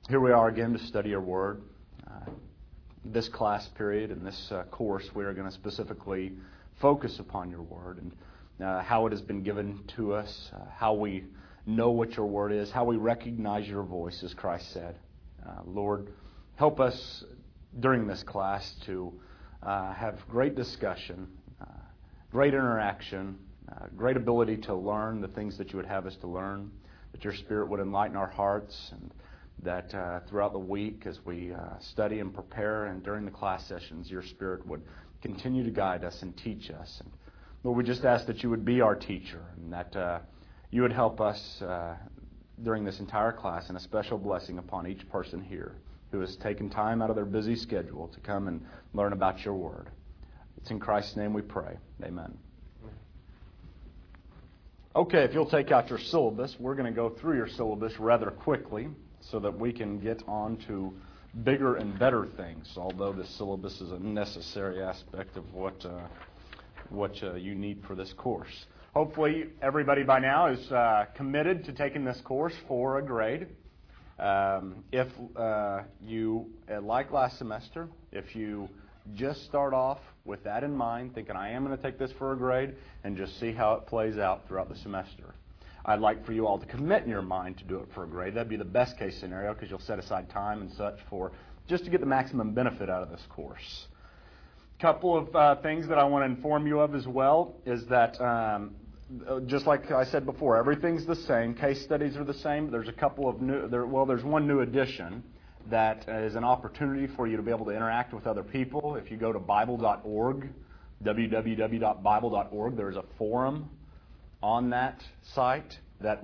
Here we are again to study your word. This class period and this course, we are going to specifically focus upon your word and how it has been given to us, how we know what your word is, how we recognize your voice, as Christ said. Lord, help us during this class to have great discussion, great interaction, great ability to learn the things that you would have us to learn, that your Spirit would enlighten our hearts, and that throughout the week as we study and prepare and during the class sessions, your Spirit would continue to guide us and teach us. And Lord, we just ask that you would be our teacher and that you would help us during this entire class, and a special blessing upon each person here who has taken time out of their busy schedule to come and learn about your word. It's in Christ's name we pray. Amen. Okay, if you'll take out your syllabus, we're going to go through your syllabus rather quickly so that we can get on to bigger and better things, although the syllabus is a necessary aspect of what you need for this course. Hopefully everybody by now is committed to taking this course for a grade. If you, like last semester, if you just start off with that in mind, thinking I am going to take this for a grade, and just see how it plays out throughout the semester. I'd like for you all to commit in your mind to do it for a grade. That'd be the best case scenario because you'll set aside time and such for just to get the maximum benefit out of this course. A couple of things that I want to inform you of as well is that just like I said before, everything's the same. Case studies are the same. There's a couple of there's one new addition that is an opportunity for you to be able to interact with other people. If you go to Bible.org, www.bible.org, there's a forum on that site that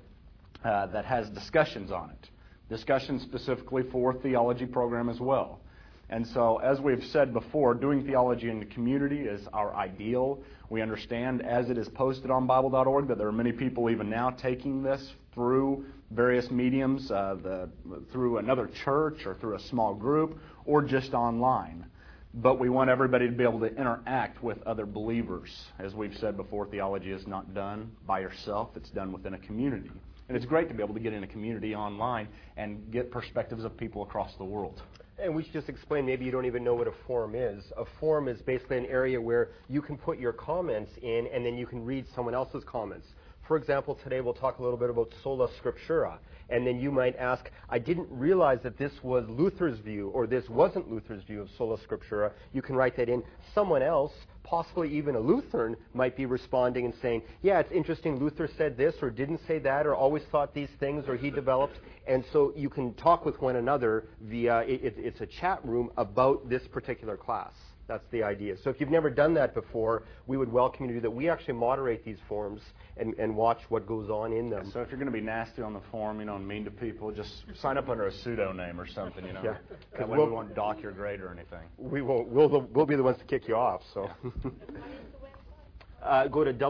has discussions on it. Discussions specifically for theology program as well. And so, as we've said before, doing theology in the community is our ideal. We understand, as it is posted on Bible.org, that there are many people even now taking this through various mediums, through another church or through a small group or just online. But we want everybody to be able to interact with other believers. As we've said before, theology is not done by yourself. It's done within a community. And it's great to be able to get in a community online and get perspectives of people across the world. And we should just explain, maybe you don't even know what a forum is. A forum is basically an area where you can put your comments in and then you can read someone else's comments. For example, today we'll talk a little bit about sola scriptura. And then you might ask, I didn't realize that this was Luther's view, or this wasn't Luther's view of sola scriptura. You can write that in. Someone else, possibly even a Lutheran, might be responding and saying, yeah, it's interesting, Luther said this, or didn't say that, or always thought these things, or he developed. And so you can talk with one another via, it's a chat room about this particular class. That's the idea. So if you've never done that before, we would welcome you to do that. We actually moderate these forums and watch what goes on in them. So if you're going to be nasty on the forum, and mean to people, just sign up under a pseudonym or something, Yeah. That way we won't dock your grade or anything. We won't. We'll be the ones to kick you off. So go to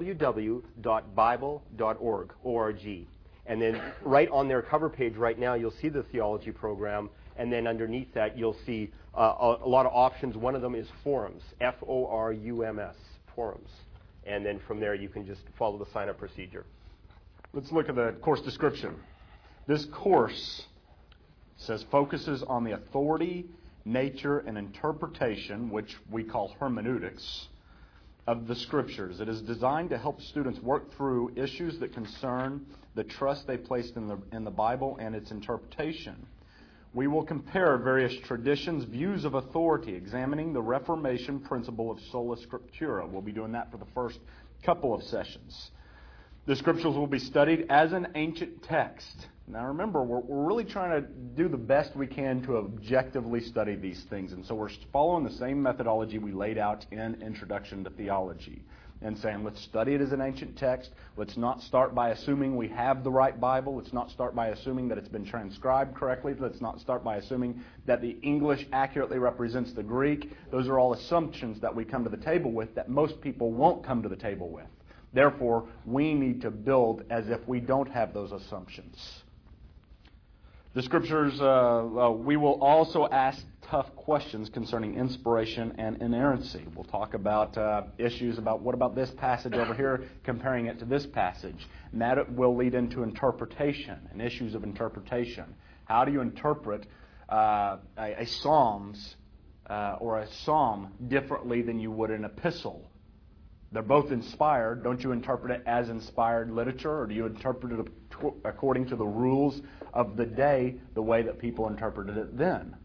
www.bible.org, and then right on their cover page right now, you'll see the theology program. And then underneath that, you'll see a lot of options. One of them is forums, F-O-R-U-M-S, forums. And then from there, you can just follow the sign-up procedure. Let's look at the course description. This course says focuses on the authority, nature, and interpretation, which we call hermeneutics, of the Scriptures. It is designed to help students work through issues that concern the trust they placed in the Bible and its interpretation. We will compare various traditions' views of authority, examining the Reformation principle of sola scriptura. We'll be doing that for the first couple of sessions. The Scriptures will be studied as an ancient text. Now remember, we're really trying to do the best we can to objectively study these things. And so we're following the same methodology we laid out in Introduction to Theology. And saying, let's study it as an ancient text. Let's not start by assuming we have the right Bible. Let's not start by assuming that it's been transcribed correctly. Let's not start by assuming that the English accurately represents the Greek. Those are all assumptions that we come to the table with that most people won't come to the table with. Therefore, we need to build as if we don't have those assumptions. The Scriptures, we will also ask tough questions concerning inspiration and inerrancy. We'll talk about issues about what about this passage over here, comparing it to this passage. And that will lead into interpretation and issues of interpretation. How do you interpret a Psalms or a psalm differently than you would an epistle? They're both inspired. Don't you interpret it as inspired literature, or do you interpret it according to the rules of the day, the way that people interpreted it then?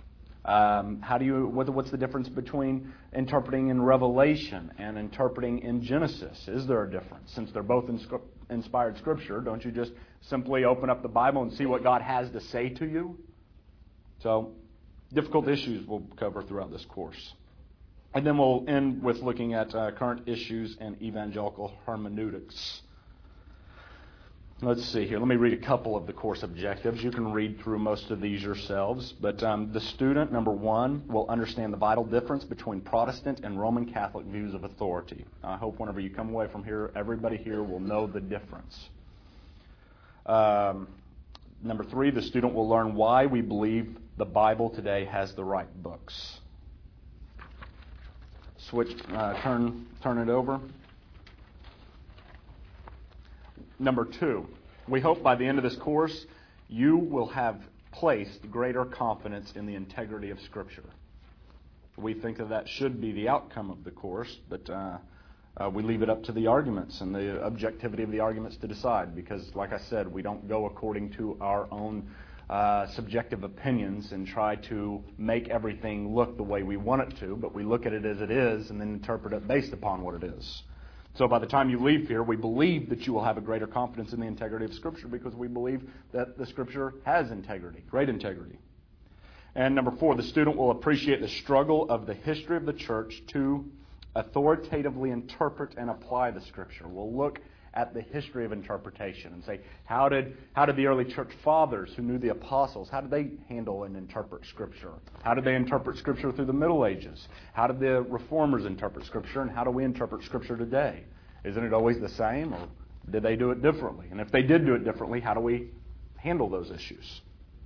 What's the difference between interpreting in Revelation and interpreting in Genesis? Is there a difference? Since they're both inspired Scripture, don't you just simply open up the Bible and see what God has to say to you? So, difficult issues we'll cover throughout this course. And then we'll end with looking at current issues and evangelical hermeneutics. Let's see here. Let me read a couple of the course objectives. You can read through most of these yourselves. But the student, number 1, will understand the vital difference between Protestant and Roman Catholic views of authority. I hope whenever you come away from here, everybody here will know the difference. Number 3, the student will learn why we believe the Bible today has the right books. Turn it over. Number 2, we hope by the end of this course you will have placed greater confidence in the integrity of Scripture. We think that should be the outcome of the course, but we leave it up to the arguments and the objectivity of the arguments to decide, because, like I said, we don't go according to our own subjective opinions and try to make everything look the way we want it to, but we look at it as it is and then interpret it based upon what it is. So by the time you leave here, we believe that you will have a greater confidence in the integrity of Scripture, because we believe that the Scripture has integrity, great integrity. And number 4, the student will appreciate the struggle of the history of the church to authoritatively interpret and apply the Scripture. We'll look at the history of interpretation and say, how did the early church fathers who knew the apostles, how did they handle and interpret Scripture? How did they interpret Scripture through the Middle Ages? How did the Reformers interpret Scripture, and how do we interpret Scripture today? Isn't it always the same, or did they do it differently? And if they did do it differently, how do we handle those issues?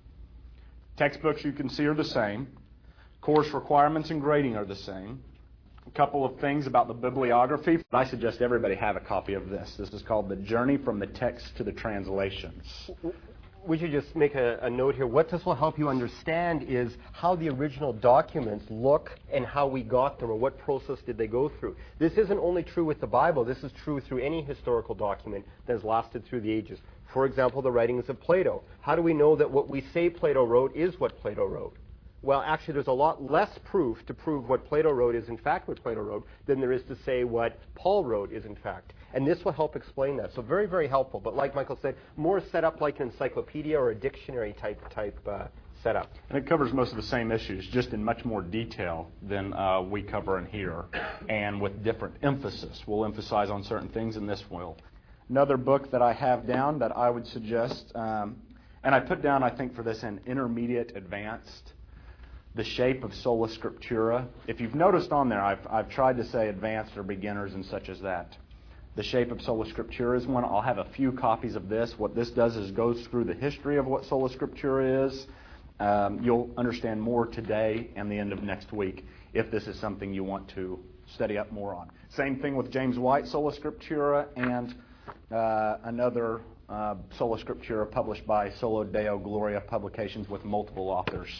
Textbooks, you can see, are the same. Course requirements and grading are the same. A couple of things about the bibliography. I suggest everybody have a copy of this. This is called The Journey from the Text to the Translations. We should just make a note here. What this will help you understand is how the original documents look and how we got them, or what process did they go through. This isn't only true with the Bible. This is true through any historical document that has lasted through the ages. For example, the writings of Plato. How do we know that what we say Plato wrote is what Plato wrote? Well, actually, there's a lot less proof to prove what Plato wrote is in fact what Plato wrote than there is to say what Paul wrote is in fact. And this will help explain that. So very, very helpful. But like Michael said, more set up like an encyclopedia or a dictionary type setup. And it covers most of the same issues, just in much more detail than we cover in here, and with different emphasis. We'll emphasize on certain things, and this will. Another book that I have down that I would suggest, and I put down, I think, for this an intermediate advanced, The Shape of Sola Scriptura. If you've noticed on there, I've tried to say advanced or beginners and such as that. The Shape of Sola Scriptura is one. I'll have a few copies of this. What this does is goes through the history of what Sola Scriptura is. You'll understand more today and the end of next week if this is something you want to study up more on. Same thing with James White, Sola Scriptura, and another Sola Scriptura published by Solo Deo Gloria Publications with multiple authors.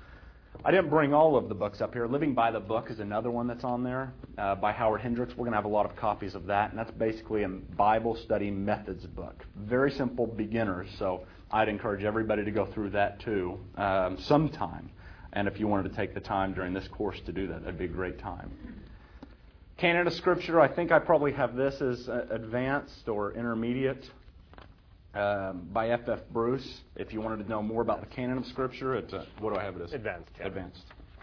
I didn't bring all of the books up here. Living by the Book is another one that's on there by Howard Hendricks. We're going to have a lot of copies of that, and that's basically a Bible study methods book. Very simple, beginners, so I'd encourage everybody to go through that too sometime. And if you wanted to take the time during this course to do that, that'd be a great time. Canon of Scripture, I think I probably have this as advanced or intermediate. By F.F. Bruce. If you wanted to know more about the canon of Scripture, what do I have it as? Advanced. Yeah. Advanced.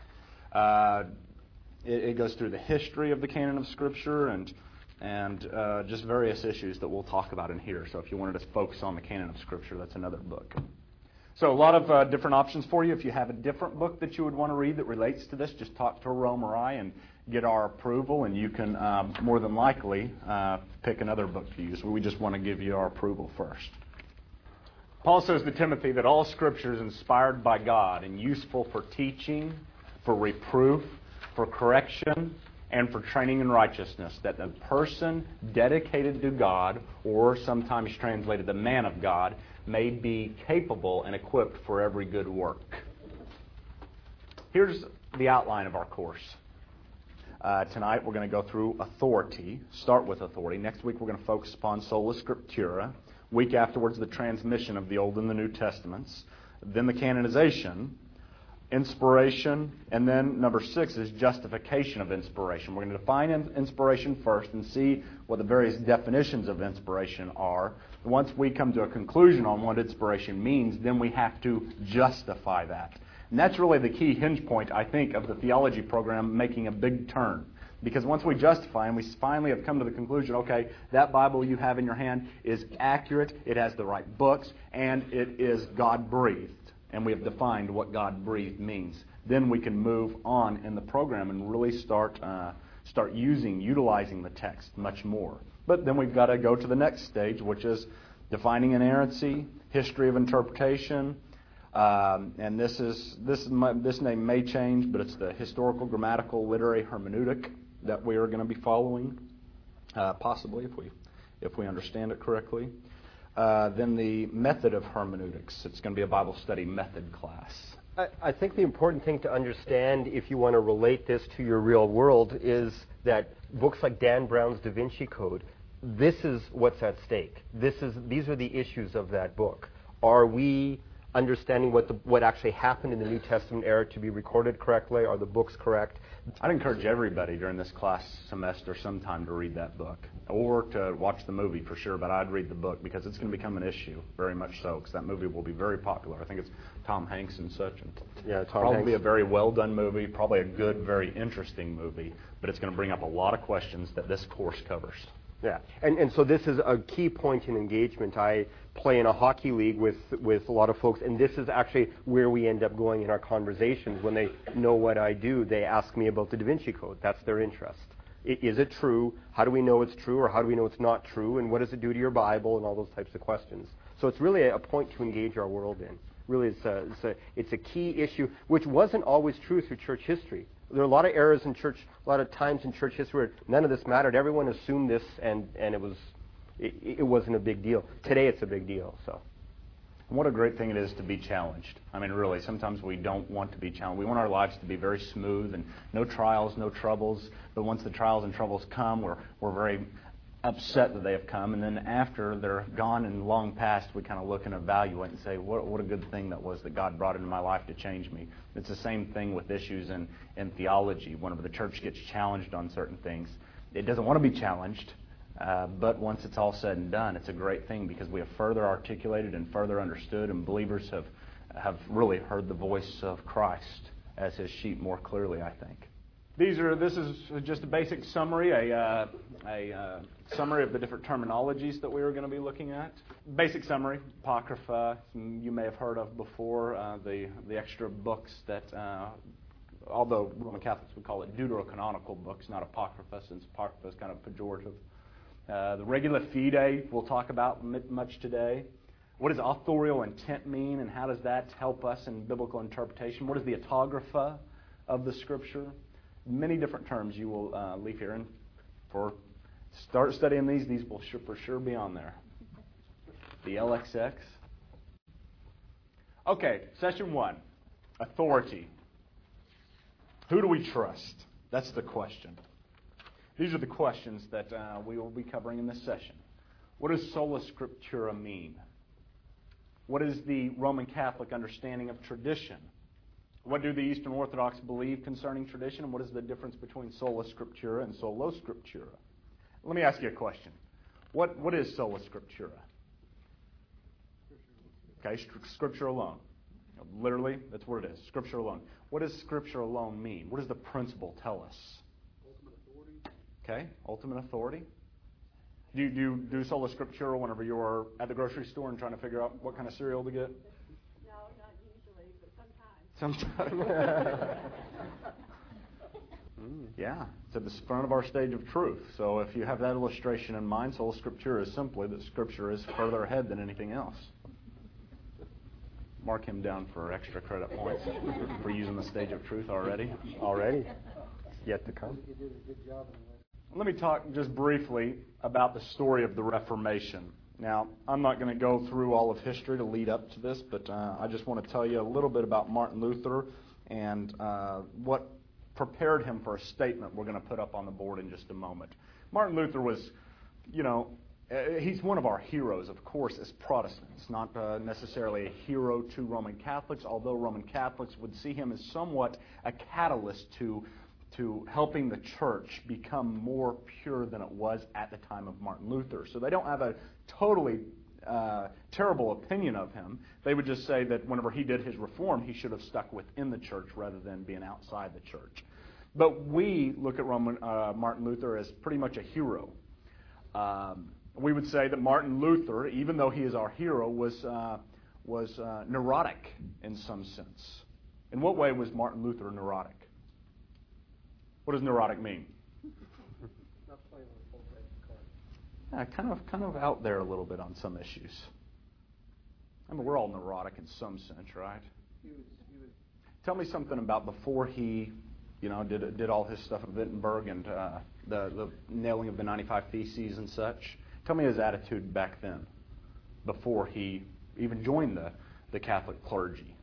It goes through the history of the canon of Scripture and just various issues that we'll talk about in here. So if you wanted to focus on the canon of Scripture, that's another book. So a lot of different options for you. If you have a different book that you would want to read that relates to this, just talk to Rome or I and get our approval, and you can more than likely pick another book to use. We just want to give you our approval first. Paul says to Timothy that all Scripture is inspired by God and useful for teaching, for reproof, for correction, and for training in righteousness, that the person dedicated to God, or sometimes translated the man of God, may be capable and equipped for every good work. Here's the outline of our course. Tonight we're going to go through authority, start with authority. Next week we're going to focus upon sola scriptura. Week afterwards, the transmission of the Old and the New Testaments. Then the canonization, inspiration, and then number 6 is justification of inspiration. We're going to define inspiration first and see what the various definitions of inspiration are. Once we come to a conclusion on what inspiration means, then we have to justify that. And that's really the key hinge point, I think, of the theology program making a big turn. Because once we justify and we finally have come to the conclusion, okay, that Bible you have in your hand is accurate, it has the right books, and it is God-breathed. And we have defined what God-breathed means. Then we can move on in the program and really start utilizing the text much more. But then we've got to go to the next stage, which is defining inerrancy, history of interpretation, and this name may change, but it's the historical, grammatical, literary hermeneutic that we are going to be following, possibly if we understand it correctly. Then the method of hermeneutics. It's going to be a Bible study method class. I think the important thing to understand, if you want to relate this to your real world, is that books like Dan Brown's Da Vinci Code, this is what's at stake. These are the issues of that book. Are we understanding what actually happened in the New Testament era to be recorded correctly? Are the books correct? I'd encourage everybody during this class semester sometime to read that book, or to watch the movie for sure, but I'd read the book because it's going to become an issue, very much so, because that movie will be very popular. I think it's Tom Hanks and such. And yeah, probably a very well-done movie, probably a good, very interesting movie, but it's going to bring up a lot of questions that this course covers. Yeah, and so this is a key point in engagement. I play in a hockey league with a lot of folks, and this is actually where we end up going in our conversations. When they know what I do, they ask me about the Da Vinci Code. That's their interest. Is it true? How do we know it's true, or how do we know it's not true? And what does it do to your Bible, and all those types of questions. So it's really a point to engage our world in. Really, it's a key issue, which wasn't always true through church history. There are a lot of errors in church, a lot of times in church history where none of this mattered. Everyone assumed this, and it wasn't a big deal. Today it's a big deal. So, what a great thing it is to be challenged. I mean, really, sometimes we don't want to be challenged. We want our lives to be very smooth and no trials, no troubles. But once the trials and troubles come, we're very upset that they have come. And then after they're gone and long past, we kind of look and evaluate and say, what a good thing that was that God brought into my life to change me. It's the same thing with issues in theology. Whenever the church gets challenged on certain things, it doesn't want to be challenged. But once it's all said and done, it's a great thing because we have further articulated and further understood, and believers have really heard the voice of Christ as His sheep more clearly, I think. This is just a basic summary, a summary of the different terminologies that we are going to be looking at. Basic summary, Apocrypha, you may have heard of before, the extra books that, although Roman Catholics would call it deuterocanonical books, not Apocrypha, since Apocrypha is kind of pejorative. The Regula Fide we'll talk about much today. What does authorial intent mean, and how does that help us in biblical interpretation? What is the autographa of the Scripture? Many different terms you will leave here, and start studying these will for sure be on there. The LXX. Okay, session 1, authority. Who do we trust? That's the question. These are the questions that we will be covering in this session. What does sola scriptura mean? What is the Roman Catholic understanding of tradition? What do the Eastern Orthodox believe concerning tradition, and what is the difference between sola scriptura and solo scriptura? Let me ask you a question. What is sola scriptura? Okay, Scripture alone. Literally, that's what it is, Scripture alone. What does Scripture alone mean? What does the principle tell us? Ultimate authority. Okay, ultimate authority. Do you do sola scriptura whenever you're at the grocery store and trying to figure out what kind of cereal to get? No, not usually, but sometimes. Yeah, it's at the front of our stage of truth. So if you have that illustration in mind, sola scriptura is simply that Scripture is further ahead than anything else. mark him down for extra credit points for using the stage of truth already. Already? Yet to come. You did a good job in the Let me talk just briefly about the story of the Reformation. Now, I'm not going to go through all of history to lead up to this, but I just want to tell you a little bit about Martin Luther and what prepared him for a statement we're going to put up on the board in just a moment. Martin Luther was, he's one of our heroes, of course, as Protestants, not necessarily a hero to Roman Catholics, although Roman Catholics would see him as somewhat a catalyst to helping the church become more pure than it was at the time of Martin Luther. So they don't have a totally terrible opinion of him. They would just say that whenever he did his reform, he should have stuck within the church rather than being outside the church. But we look at Martin Luther as pretty much a hero. We would say that Martin Luther, even though he is our hero, was neurotic in some sense. In what way was Martin Luther neurotic? What does neurotic mean? not playing with both sides of the card. Kind of out there a little bit on some issues. I mean, we're all neurotic in some sense, right? He was Tell me something about before he, did all his stuff at Wittenberg and the nailing of the 95 Theses and such. Tell me his attitude back then, before he even joined the Catholic clergy.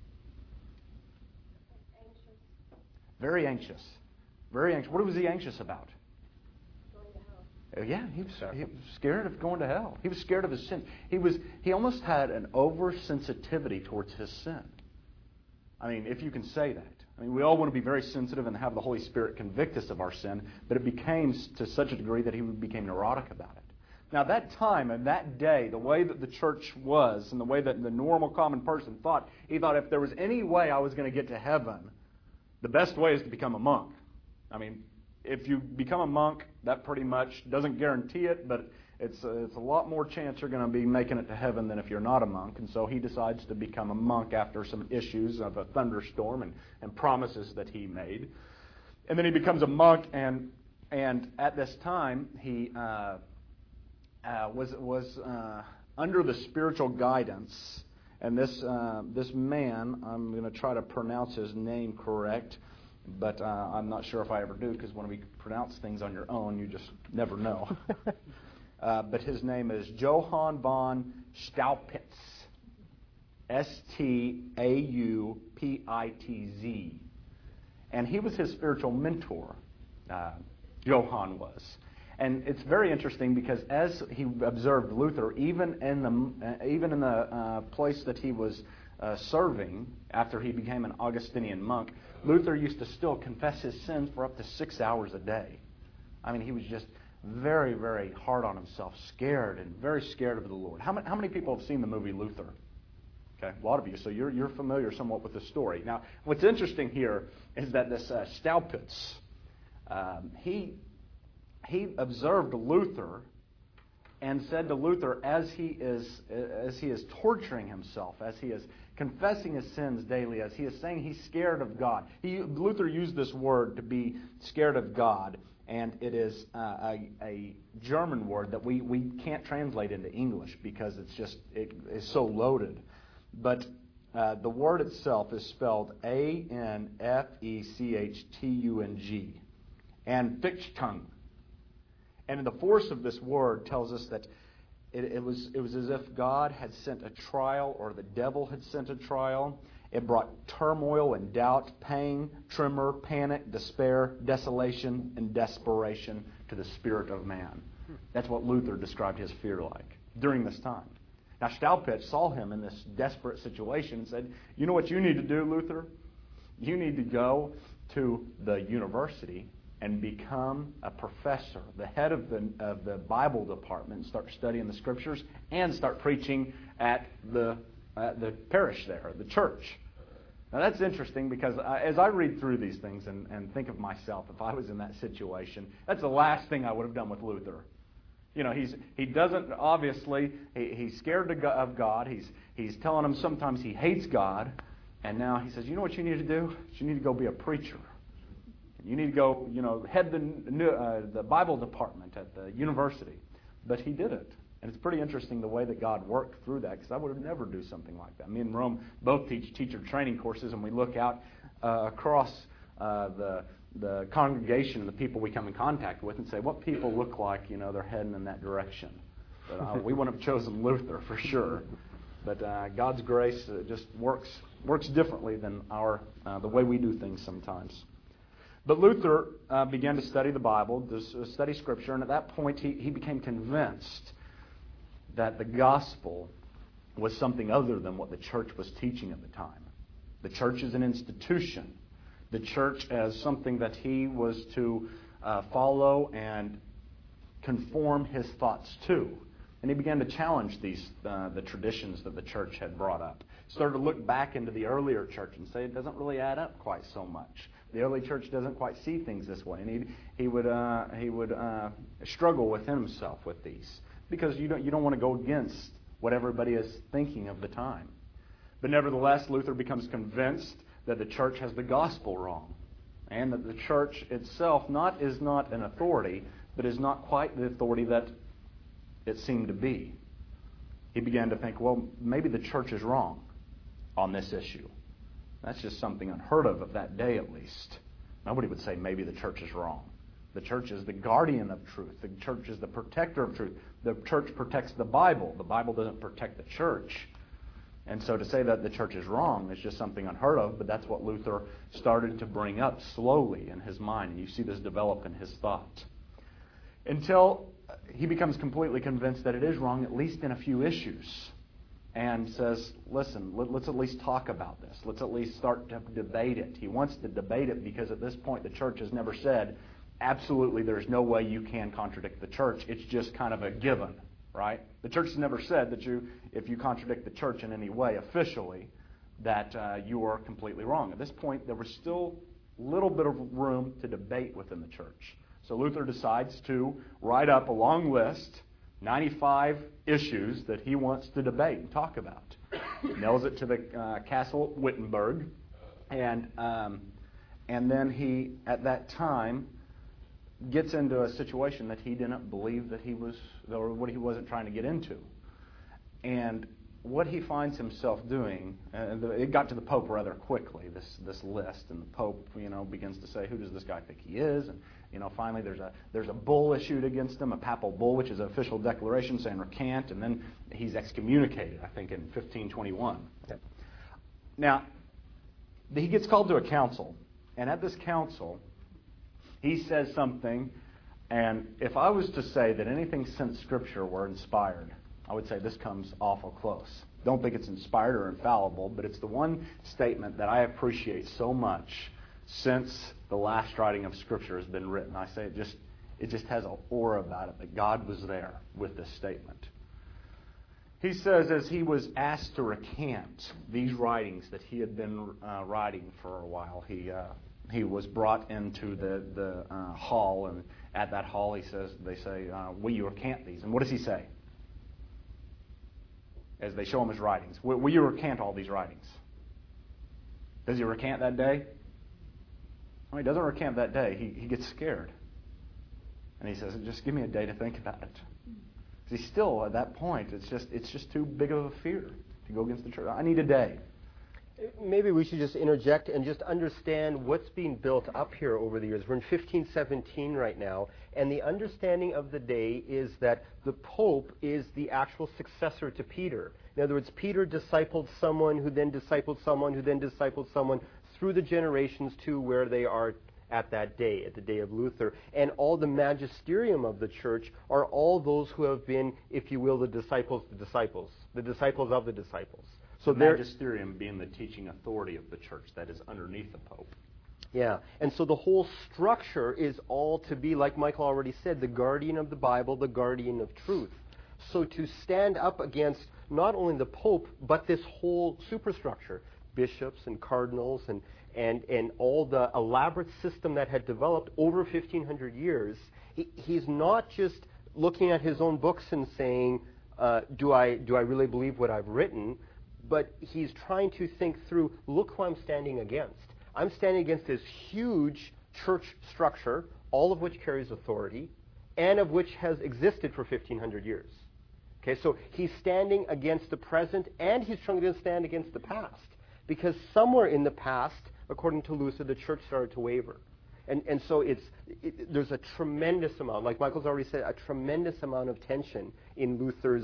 Very anxious. Very anxious. What was he anxious about? going to hell. Yeah, he was scared of going to hell. He was scared of his sin. He almost had an oversensitivity towards his sin. I mean, if you can say that. I mean, we all want to be very sensitive and have the Holy Spirit convict us of our sin, but it became to such a degree that he became neurotic about it. Now, that time and that day, the way that the church was and the way that the normal common person thought, he thought if there was any way I was going to get to heaven, the best way is to become a monk. I mean, if you become a monk, that pretty much doesn't guarantee it, but it's a lot more chance you're going to be making it to heaven than if you're not a monk. And so he decides to become a monk after some issues of a thunderstorm and promises that he made. And then he becomes a monk, and at this time he was under the spiritual guidance. And this man, I'm going to try to pronounce his name correct, but I'm not sure if I ever do, because when we pronounce things on your own, you just never know. But his name is Johann von Staupitz, Staupitz. And he was his spiritual mentor, Johann was. And it's very interesting because as he observed Luther, even in the place that he was serving after he became an Augustinian monk, Luther used to still confess his sins for up to 6 hours a day. I mean, he was just very, very hard on himself, scared, and very scared of the Lord. How many people have seen the movie Luther? Okay, a lot of you. So you're familiar somewhat with the story. Now, what's interesting here is that this Staupitz, he observed Luther and said to Luther, as he is torturing himself, as he is confessing his sins daily, as he is saying he's scared of God. Luther used this word to be scared of God, and it is a German word that we can't translate into English because it is so loaded. But the word itself is spelled Anfechtung, and Fichtung. And the force of this word tells us that it was as if God had sent a trial, or the devil had sent a trial. It brought turmoil and doubt, pain, tremor, panic, despair, desolation, and desperation to the spirit of man. That's what Luther described his fear like during this time. Now, Staupitz saw him in this desperate situation and said, you know what you need to do, Luther? You need to go to the university and become a professor, the head of the Bible department, and start studying the Scriptures and start preaching at the parish there, the church. Now that's interesting because as I read through these things and think of myself, if I was in that situation, that's the last thing I would have done with Luther. You know, he doesn't, obviously, he's scared of God. He's telling him sometimes he hates God. And now he says, you know what you need to do? You need to go be a preacher. You need to go, head the Bible department at the university. But he did it. And it's pretty interesting the way that God worked through that, because I would have never do something like that. Me and Rome both teach teacher training courses, and we look out across the congregation and the people we come in contact with and say, what people look like, they're heading in that direction. But we wouldn't have chosen Luther for sure. But God's grace just works differently than the way we do things sometimes. But Luther began to study the Bible, to study Scripture, and at that point he became convinced that the gospel was something other than what the church was teaching at the time. The church is an institution. The church as something that he was to follow and conform his thoughts to. And he began to challenge the traditions that the church had brought up. Started to look back into the earlier church and say it doesn't really add up quite so much. The early church doesn't quite see things this way, and he would struggle within himself with these, because you don't want to go against what everybody is thinking of the time. But nevertheless, Luther becomes convinced that the church has the gospel wrong, and that the church itself is not an authority, but is not quite the authority that it seemed to be. He began to think, well, maybe the church is wrong on this issue. That's just something unheard of that day, at least. Nobody would say maybe the church is wrong. The church is the guardian of truth. The church is the protector of truth. The church protects the Bible. The Bible doesn't protect the church. And so to say that the church is wrong is just something unheard of, but that's what Luther started to bring up slowly in his mind. And you see this develop in his thought. Until he becomes completely convinced that it is wrong, at least in a few issues. And says, listen, let's at least talk about this. Let's at least start to debate it. He wants to debate it because at this point the church has never said, absolutely there's no way you can contradict the church. It's just kind of a given, right? The church has never said that if you contradict the church in any way officially, that you are completely wrong. At this point, there was still a little bit of room to debate within the church. So Luther decides to write up a long list, 95 issues that he wants to debate and talk about. He nails it to the castle at Wittenberg, and then he, at that time, gets into a situation that he didn't believe that he was, or what he wasn't trying to get into. And what he finds himself doing, it got to the Pope rather quickly, this list, and the Pope, begins to say, who does this guy think he is? And finally there's a bull issued against him, a papal bull, which is an official declaration saying recant, and then he's excommunicated, I think, in 1521. Okay. Now, he gets called to a council, and at this council, he says something, and if I was to say that anything since Scripture were inspired, I would say this comes awful close. Don't think it's inspired or infallible, but it's the one statement that I appreciate so much since the last writing of Scripture has been written. I say it just has an aura about it that God was there with this statement. He says, as he was asked to recant these writings that he had been writing for a while, he was brought into the hall, and at that hall they say, will you recant these? And what does he say? As they show him his writings. Will you recant all these writings? Does he recant that day? No, he doesn't recant that day. He gets scared. And he says, just give me a day to think about it. He's still, at that point, it's just too big of a fear to go against the church. I need a day. Maybe we should just interject and just understand what's being built up here over the years. We're in 1517 right now, and the understanding of the day is that the Pope is the actual successor to Peter. In other words, Peter discipled someone who then discipled someone who then discipled someone through the generations to where they are at that day, at the day of Luther. And all the magisterium of the church are all those who have been, if you will, the disciples of the disciples. So the magisterium being the teaching authority of the church that is underneath the Pope. Yeah, and so the whole structure is all to be, like Michael already said, the guardian of the Bible, the guardian of truth. So to stand up against not only the Pope, but this whole superstructure, bishops and cardinals and all the elaborate system that had developed over 1,500 years, he's not just looking at his own books and saying, do I really believe what I've written? But he's trying to think through, look who I'm standing against. I'm standing against this huge church structure, all of which carries authority, and of which has existed for 1,500 years. Okay, so he's standing against the present, and he's trying to stand against the past. Because somewhere in the past, according to Luther, the church started to waver. And so there's a tremendous amount, like Michael's already said, a tremendous amount of tension in Luther's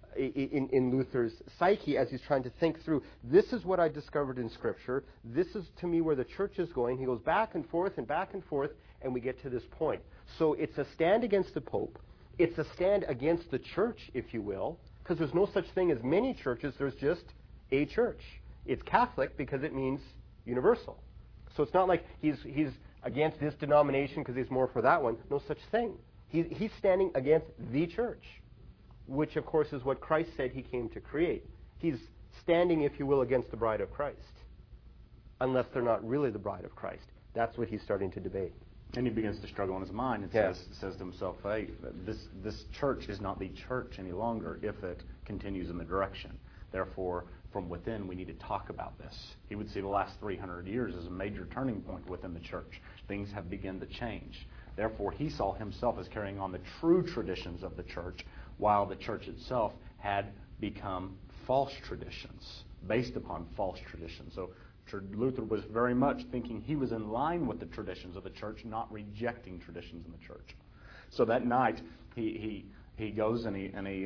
psyche as he's trying to think through, this is what I discovered in Scripture, this is to me where the church is going. He goes back and forth, and we get to this point. So it's a stand against the Pope. It's a stand against the church, if you will, because there's no such thing as many churches, there's just a church. It's Catholic because it means universal. So it's not like he's against this denomination because he's more for that one. No such thing. He's standing against the church, which, of course, is what Christ said he came to create. He's standing, if you will, against the bride of Christ, unless they're not really the bride of Christ. That's what he's starting to debate. And he begins to struggle in his mind and says to himself, hey, this church is not the church any longer if it continues in the direction. Therefore, from within, we need to talk about this. He would see the last 300 years as a major turning point within the church. Things have begun to change. Therefore, he saw himself as carrying on the true traditions of the church, while the church itself had become false traditions, based upon false traditions. So Luther was very much thinking he was in line with the traditions of the church, not rejecting traditions in the church. So that night, he goes and he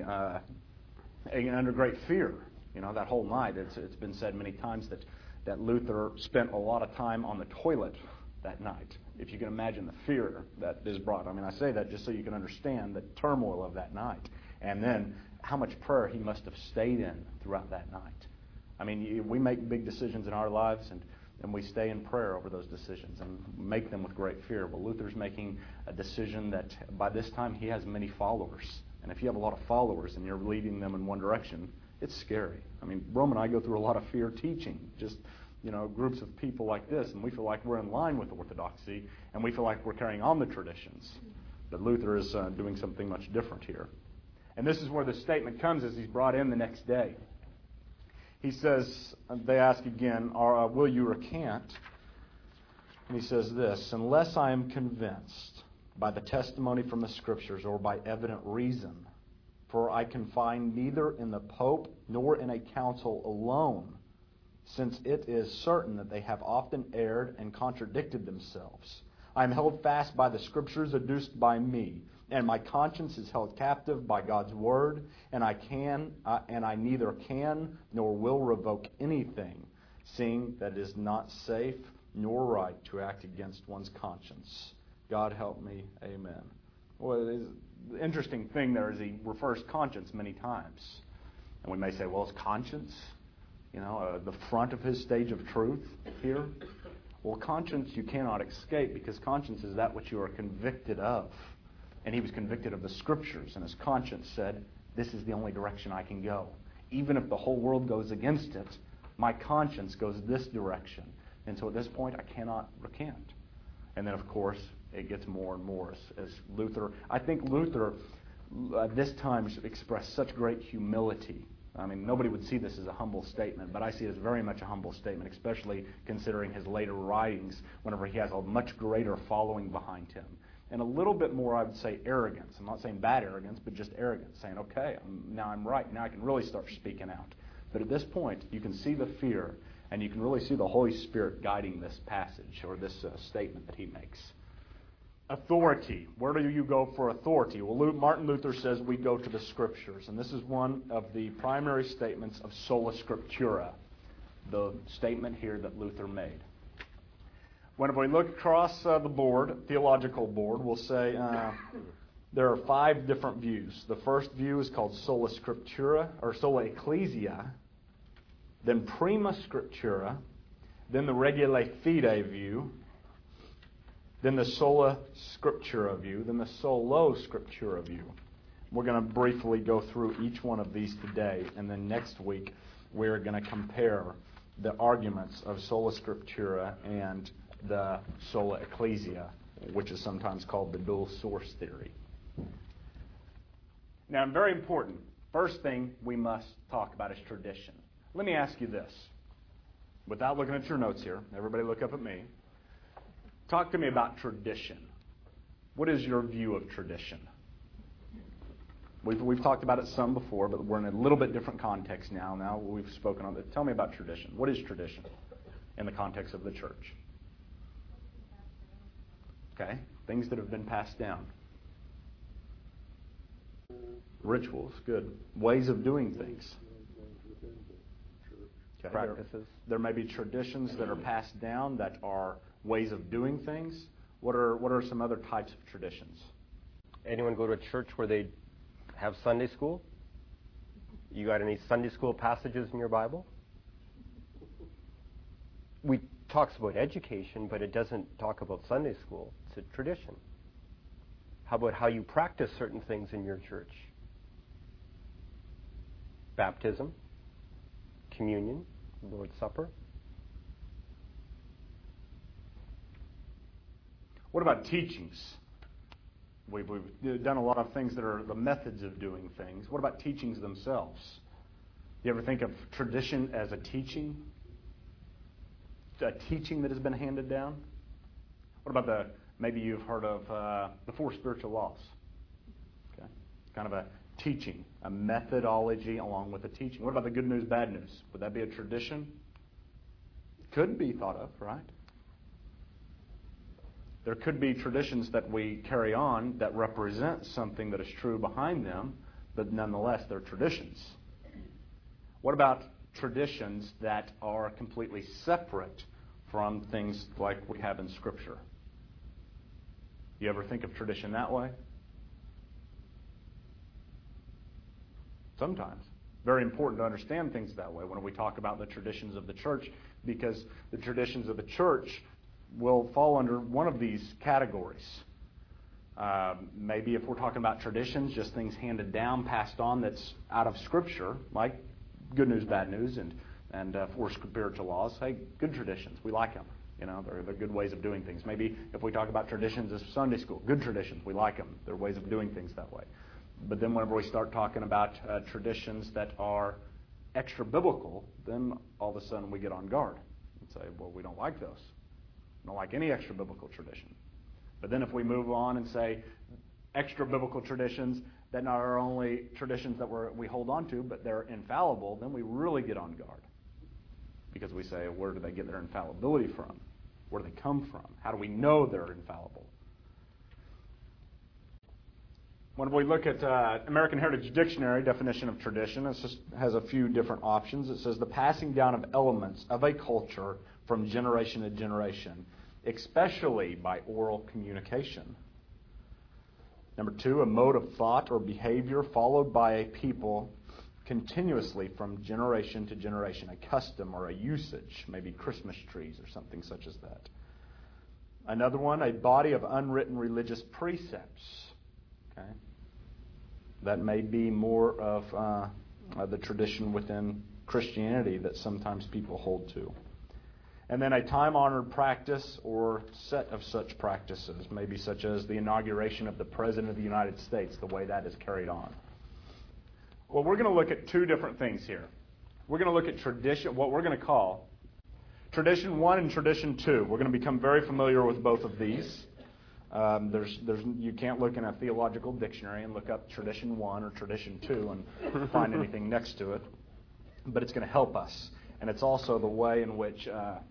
under great fear. You know, that whole night, it's been said many times that Luther spent a lot of time on the toilet that night. If you can imagine the fear that is brought. I mean, I say that just so you can understand the turmoil of that night. And then how much prayer he must have stayed in throughout that night. I mean, we make big decisions in our lives, and we stay in prayer over those decisions and make them with great fear. Well, Luther's making a decision that by this time he has many followers. And if you have a lot of followers and you're leading them in one direction, it's scary. I mean, Rome and I go through a lot of fear teaching, just, groups of people like this, and we feel like we're in line with orthodoxy, and we feel like we're carrying on the traditions. But Luther is doing something much different here. And this is where the statement comes as he's brought in the next day. He says, they ask again, will you recant? And he says this, unless I am convinced by the testimony from the Scriptures or by evident reason, for I can find neither in the Pope nor in a council alone, since it is certain that they have often erred and contradicted themselves. I am held fast by the Scriptures adduced by me, and my conscience is held captive by God's Word, and I neither can nor will revoke anything, seeing that it is not safe nor right to act against one's conscience. God help me, amen. Well, the interesting thing there is he refers conscience many times. And we may say, well, is conscience, the front of his stage of truth here? Well, conscience you cannot escape, because conscience is that which you are convicted of. And he was convicted of the Scriptures, and his conscience said, this is the only direction I can go. Even if the whole world goes against it, my conscience goes this direction. And so at this point, I cannot recant. And then, of course, it gets more and more as Luther. I think Luther at this time expressed such great humility. I mean, nobody would see this as a humble statement, but I see it as very much a humble statement, especially considering his later writings, whenever he has a much greater following behind him. And a little bit more, I would say, arrogance. I'm not saying bad arrogance, but just arrogance, saying, okay, now I'm right. Now I can really start speaking out. But at this point, you can see the fear, and you can really see the Holy Spirit guiding this passage or this statement that he makes. Authority. Where do you go for authority? Well, Martin Luther says we go to the Scriptures. And this is one of the primary statements of Sola Scriptura, the statement here that Luther made. Whenever we look across the board, theological board, we'll say there are 5 different views. The first view is called Sola Scriptura, or Sola Ecclesia, then Prima Scriptura, then the Regula Fide view, then the Sola Scriptura view, then the Solo Scriptura view. We're going to briefly go through each one of these today, and then next week we're going to compare the arguments of Sola Scriptura and the Sola Ecclesia, which is sometimes called the dual source theory. Now, very important, first thing we must talk about is tradition. Let me ask you this, without looking at your notes here. Everybody look up at me. Talk to me about tradition. What is your view of tradition? We've talked about it some before, but we're in a little bit different context now. Now we've spoken on it. Tell me about tradition. What is tradition in the context of the church? Okay, things that have been passed down. Rituals, good. Ways of doing things. Okay. Practices. There may be traditions that are passed down that are ways of doing things. What are some other types of traditions? Anyone go to a church where they have Sunday school? You got any Sunday school passages in your Bible? We talks about education, but it doesn't talk about Sunday school. It's a tradition. How about how you practice certain things in your church? Baptism, communion, Lord's Supper. What about teachings? We've done a lot of things that are the methods of doing things. What about teachings themselves? You ever think of tradition as a teaching? A teaching that has been handed down? What about maybe you've heard of the 4 spiritual laws? Okay. Kind of a teaching, a methodology along with a teaching. What about the good news, bad news? Would that be a tradition? Could be thought of, right? There could be traditions that we carry on that represent something that is true behind them, but nonetheless they're traditions. What about traditions that are completely separate from things like we have in Scripture? You ever think of tradition that way? Sometimes. Very important to understand things that way when we talk about the traditions of the church, because the traditions of the church will fall under one of these categories. Maybe if we're talking about traditions, just things handed down, passed on that's out of Scripture, like good news, bad news, and 4 spiritual laws. Hey, good traditions. We like them. You know, they're good ways of doing things. Maybe if we talk about traditions as Sunday school, good traditions. We like them. They're ways of doing things that way. But then whenever we start talking about traditions that are extra biblical, then all of a sudden we get on guard and say, well, we don't like those. We don't like any extra biblical tradition. But then if we move on and say extra biblical traditions that not are only traditions that we hold on to, but they're infallible, then we really get on guard. Because we say, where do they get their infallibility from? Where do they come from? How do we know they're infallible? When we look at American Heritage Dictionary definition of tradition, it just has a few different options. It says the passing down of elements of a culture from generation to generation, especially by oral communication. Number 2, a mode of thought or behavior followed by a people continuously from generation to generation, a custom or a usage, maybe Christmas trees or something such as that. Another one, a body of unwritten religious precepts. Okay, that may be more of the tradition within Christianity that sometimes people hold to. And then a time-honored practice or set of such practices, maybe such as the inauguration of the President of the United States, the way that is carried on. Well, we're going to look at 2 different things here. We're going to look at tradition, what we're going to call Tradition 1 and Tradition 2. We're going to become very familiar with both of these. You can't look in a theological dictionary and look up Tradition 1 or Tradition 2 and find anything next to it. But it's going to help us. And it's also the way in which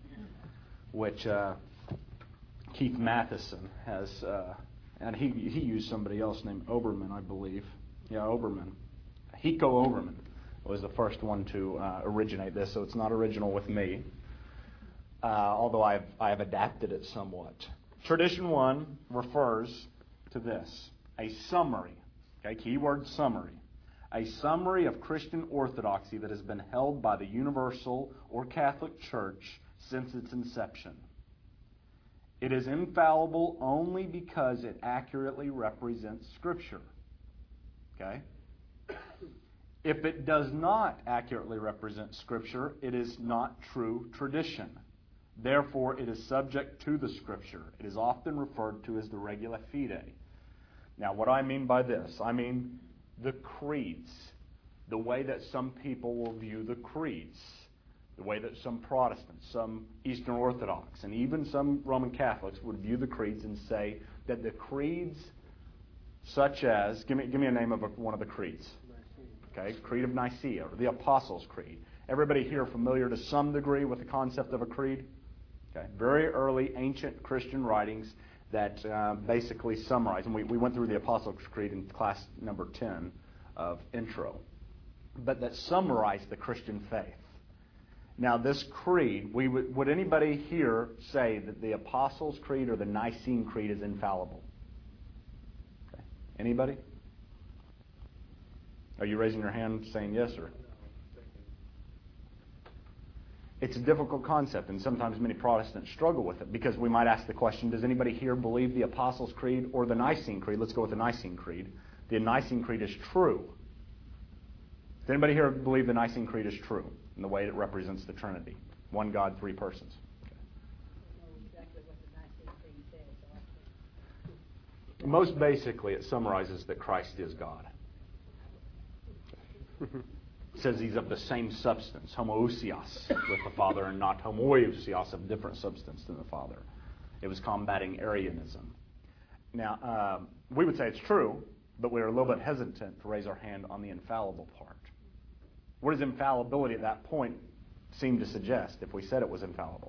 Keith Matheson has, and he used somebody else named Oberman, I believe. Yeah, Oberman. Hiko Oberman was the first one to originate this, so it's not original with me, although I have adapted it somewhat. Tradition 1 refers to this, a summary, okay, keyword summary, a summary of Christian orthodoxy that has been held by the Universal or Catholic Church since its inception. It is infallible only because it accurately represents Scripture. Okay? If it does not accurately represent Scripture, it is not true tradition. Therefore, it is subject to the Scripture. It is often referred to as the regula fide. Now, what I mean by this, I mean the creeds, the way that some people will view the creeds, the way that some Protestants, some Eastern Orthodox, and even some Roman Catholics would view the creeds and say that the creeds such as, give me a name of one of the creeds. Okay, Creed of Nicaea, or the Apostles' Creed. Everybody here familiar to some degree with the concept of a creed? Okay, very early ancient Christian writings that basically summarize, and we went through the Apostles' Creed in class number 10 of intro, but that summarize the Christian faith. Now, this creed, would anybody here say that the Apostles' Creed or the Nicene Creed is infallible? Okay. Anybody? Are you raising your hand saying yes, or? It's a difficult concept, and sometimes many Protestants struggle with it, because we might ask the question, does anybody here believe the Apostles' Creed or the Nicene Creed? Let's go with the Nicene Creed. The Nicene Creed is true. Does anybody here believe the Nicene Creed is true in the way it represents the Trinity? One God, three persons. Okay. I know exactly what the Nicene Creed says. Most basically, it summarizes that Christ is God. It says he's of the same substance, homoousios, with the Father, and not homoousios, of different substance than the Father. It was combating Arianism. Now, we would say it's true, but we're a little bit hesitant to raise our hand on the infallible part. What does infallibility at that point seem to suggest if we said it was infallible?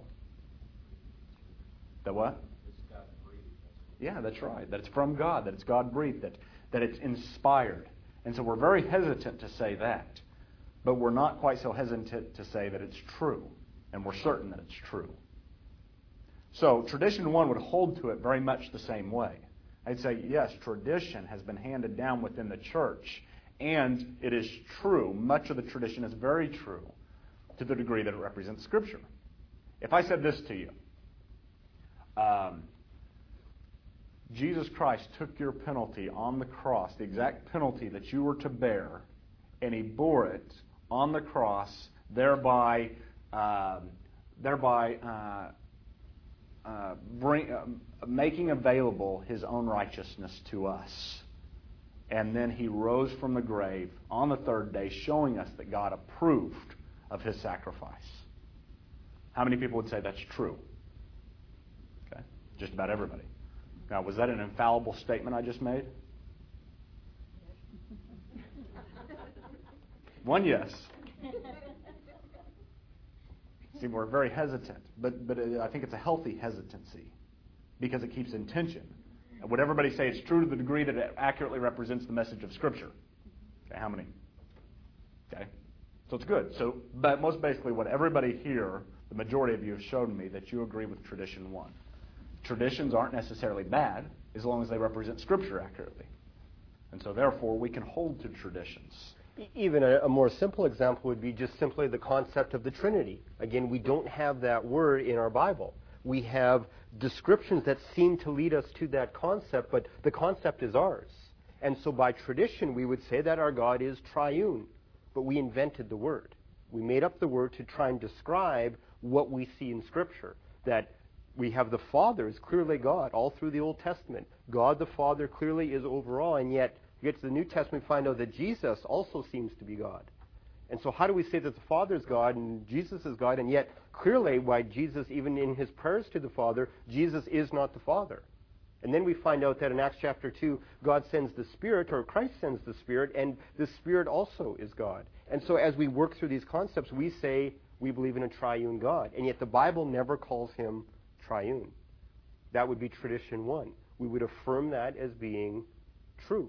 That what? It's God-breathed. Yeah, that's right. That it's from God, that it's God-breathed, that it's inspired. And so we're very hesitant to say that. But we're not quite so hesitant to say that it's true. And we're certain that it's true. So tradition one would hold to it very much the same way. I'd say, yes, tradition has been handed down within the church. And it is true. Much of the tradition is very true to the degree that it represents Scripture. If I said this to you, Jesus Christ took your penalty on the cross, the exact penalty that you were to bear, and he bore it on the cross, thereby making available his own righteousness to us. And then he rose from the grave on the third day, showing us that God approved of his sacrifice. How many people would say that's true? Okay, just about everybody. Now, was that an infallible statement I just made? One yes. See, we're very hesitant, but I think it's a healthy hesitancy because it keeps in tension. And would everybody say it's true to the degree that it accurately represents the message of Scripture? Okay, how many? Okay, so it's good. So, but most basically, what everybody here, the majority of you have shown me that you agree with tradition one. Traditions aren't necessarily bad as long as they represent Scripture accurately. And so therefore we can hold to traditions. Even a more simple example would be just simply the concept of the Trinity. Again, we don't have that word in our Bible. We have descriptions that seem to lead us to that concept, but the concept is ours. And so by tradition we would say that our God is triune, but we invented the word. We made up the word to try and describe what we see in Scripture, that we have the Father is clearly God all through the Old Testament. God the Father clearly is overall, and yet you get to the New Testament, we find out that Jesus also seems to be God. And so how do we say that the Father is God and Jesus is God, and yet clearly why Jesus, even in his prayers to the Father, Jesus is not the Father? And then we find out that in Acts chapter 2, God sends the Spirit, or Christ sends the Spirit, and the Spirit also is God. And so as we work through these concepts, we say we believe in a triune God, and yet the Bible never calls him triune. That would be tradition one. We would affirm that as being true.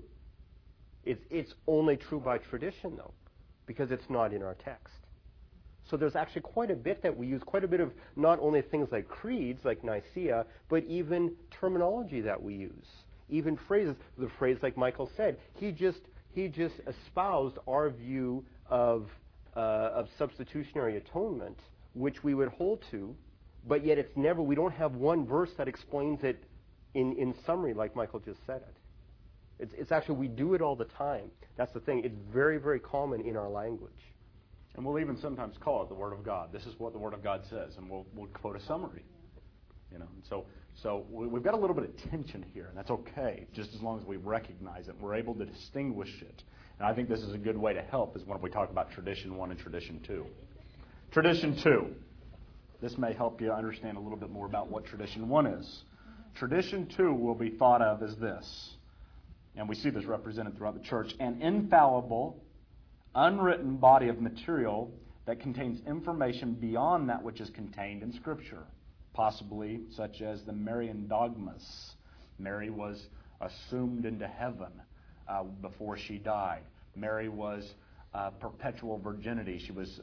It's only true by tradition, though, because it's not in our text. So there's actually quite a bit that we use, quite a bit of not only things like creeds, like Nicaea, but even terminology that we use, even phrases. The phrase, like Michael said, he just espoused our view of substitutionary atonement, which we would hold to, but yet it's never. We don't have one verse that explains it in summary, like Michael just said it. It's actually, we do it all the time. That's the thing. It's very, very common in our language. And we'll even sometimes call it the Word of God. This is what the Word of God says, and we'll quote a summary. You know, and so we've got a little bit of tension here, and that's okay, just as long as we recognize it. We're able to distinguish it. And I think this is a good way to help is when we talk about tradition one and tradition two. Tradition two. This may help you understand a little bit more about what tradition one is. Tradition two will be thought of as this. and we see this represented throughout the church, an infallible, unwritten body of material that contains information beyond that which is contained in Scripture, possibly such as the Marian dogmas. Mary was assumed into heaven before she died. Mary was perpetual virginity. She was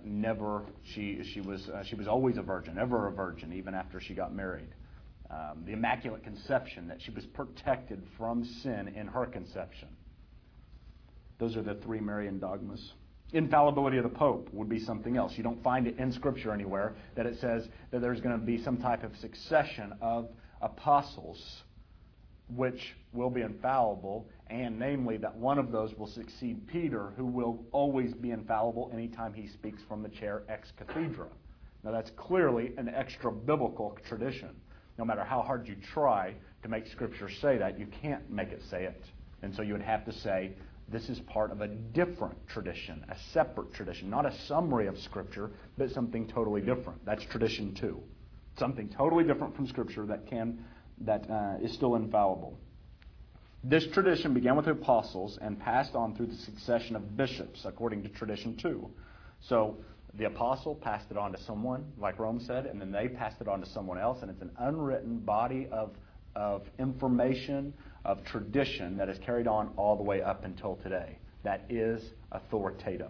she was always a virgin, ever a virgin, even after she got married. The Immaculate Conception, that she was protected from sin in her conception. Those are the three Marian dogmas. Infallibility of the Pope would be something else. You don't find it in Scripture anywhere that it says that there's going to be some type of succession of apostles which will be infallible, and namely that one of those will succeed Peter, who will always be infallible anytime he speaks from the chair ex cathedra. Now that's clearly an extra-biblical tradition. No matter how hard you try to make Scripture say that, you can't make it say it. And so you would have to say, this is part of a different tradition, a separate tradition, not a summary of Scripture, but something totally different. That's tradition 2. Something totally different from Scripture that is still infallible. This tradition began with the apostles and passed on through the succession of bishops, according to tradition 2. So the apostle passed it on to someone, like Rome said, and then they passed it on to someone else, and it's an unwritten body of information, of tradition that is carried on all the way up until today. That is authoritative.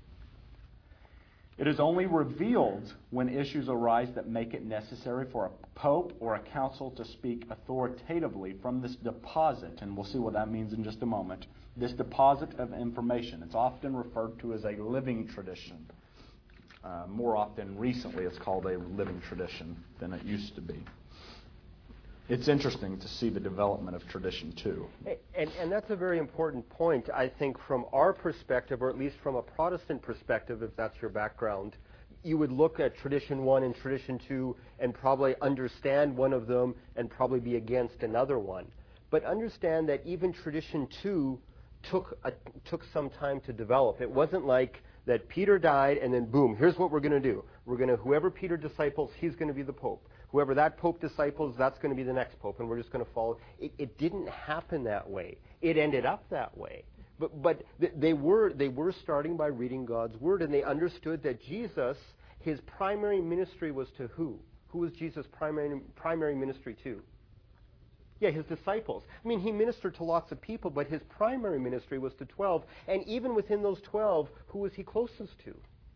It is only revealed when issues arise that make it necessary for a pope or a council to speak authoritatively from this deposit, and we'll see what that means in just a moment, this deposit of information. It's often referred to as a living tradition. More often recently it's called a living tradition than it used to be. It's interesting to see the development of tradition too. And that's a very important point, I think, from our perspective, or at least from a Protestant perspective, if that's your background. You would look at tradition 1 and tradition 2 and probably understand one of them and probably be against another one. But understand that even tradition 2 took some time to develop. It wasn't like that Peter died and then boom, here's what we're going to do. Whoever Peter disciples, he's going to be the Pope. Whoever that Pope disciples, that's going to be the next Pope, and we're just going to follow. It didn't happen that way. It ended up that way. But they were starting by reading God's Word, and they understood that Jesus, his primary ministry was to who? Who was Jesus' primary ministry to? Yeah, his disciples. I mean, he ministered to lots of people, but his primary ministry was to 12. And even within those 12, who was he closest to?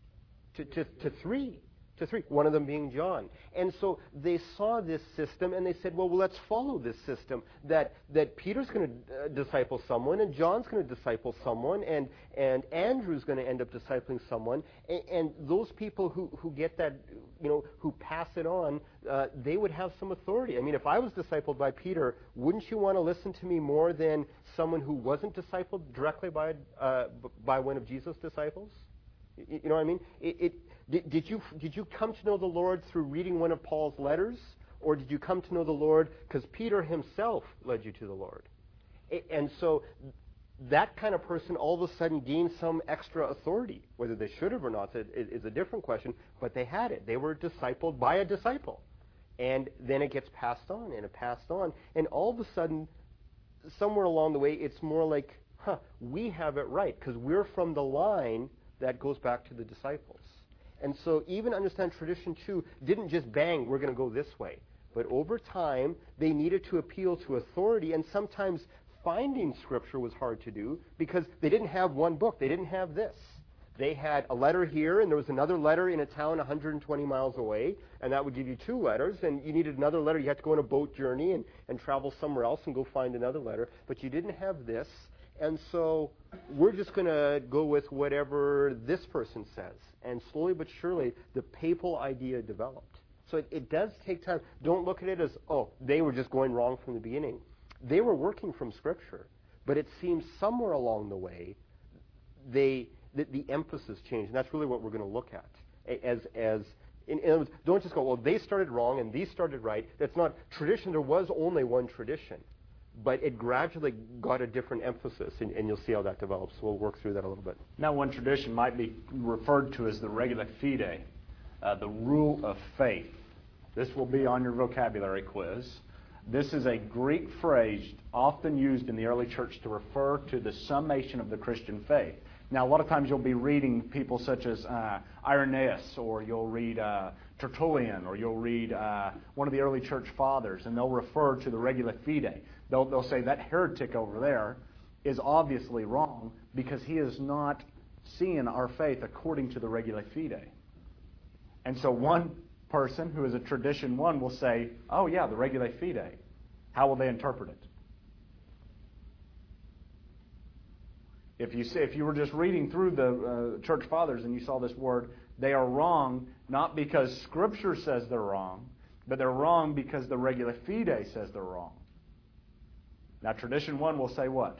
To 3. To 3, one of them being John. And so they saw this system and they said, well, let's follow this system. That Peter's going to disciple someone, and John's going to disciple someone, and Andrew's going to end up discipling someone. And those people who get that, who pass it on, they would have some authority. I mean, if I was discipled by Peter, wouldn't you want to listen to me more than someone who wasn't discipled directly by one of Jesus' disciples? You know what I mean? Did you come to know the Lord through reading one of Paul's letters? Or did you come to know the Lord because Peter himself led you to the Lord? And so that kind of person all of a sudden gained some extra authority. Whether they should have or not is a different question, but they had it. They were discipled by a disciple. And then it gets passed on, and it passed on. And all of a sudden, somewhere along the way, it's more like, we have it right because we're from the line that goes back to the disciples. And so even understand tradition 2 didn't just bang, we're going to go this way. But over time, they needed to appeal to authority, and sometimes finding Scripture was hard to do because they didn't have one book. They didn't have this. They had a letter here, and there was another letter in a town 120 miles away, and that would give you 2 letters, and you needed another letter. You had to go on a boat journey and travel somewhere else and go find another letter. But you didn't have this. And so we're just going to go with whatever this person says. And slowly but surely, the papal idea developed. So it does take time. Don't look at it as, they were just going wrong from the beginning. They were working from Scripture. But it seems somewhere along the way, the emphasis changed. And that's really what we're going to look at. In other words, don't just go, they started wrong and these started right. That's not tradition. There was only one tradition. But it gradually got a different emphasis, and you'll see how that develops. We'll work through that a little bit. Now, one tradition might be referred to as the regula fide, the rule of faith. This will be on your vocabulary quiz. This is a Greek phrase often used in the early church to refer to the summation of the Christian faith. Now, a lot of times you'll be reading people such as Irenaeus, or you'll read Tertullian, or you'll read one of the early church fathers, and they'll refer to the regula fide. They'll say that heretic over there is obviously wrong because he is not seeing our faith according to the regula fide. And so one person who is a tradition one will say, oh yeah, the regula fide. How will they interpret it? If you were just reading through the church fathers and you saw this word, they are wrong not because Scripture says they're wrong, but they're wrong because the regula fide says they're wrong. Now, tradition one will say what?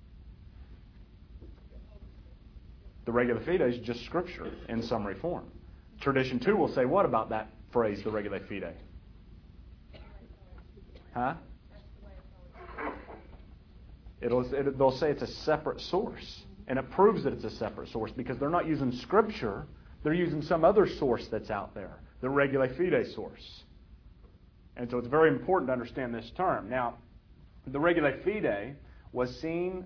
The regula fide is just Scripture in summary form. Tradition two will say what about that phrase, the regula fide? Huh? They'll say it's a separate source. And it proves that it's a separate source because they're not using Scripture. They're using some other source that's out there, the regula fide source. And so it's very important to understand this term. Now, the regula fide was seen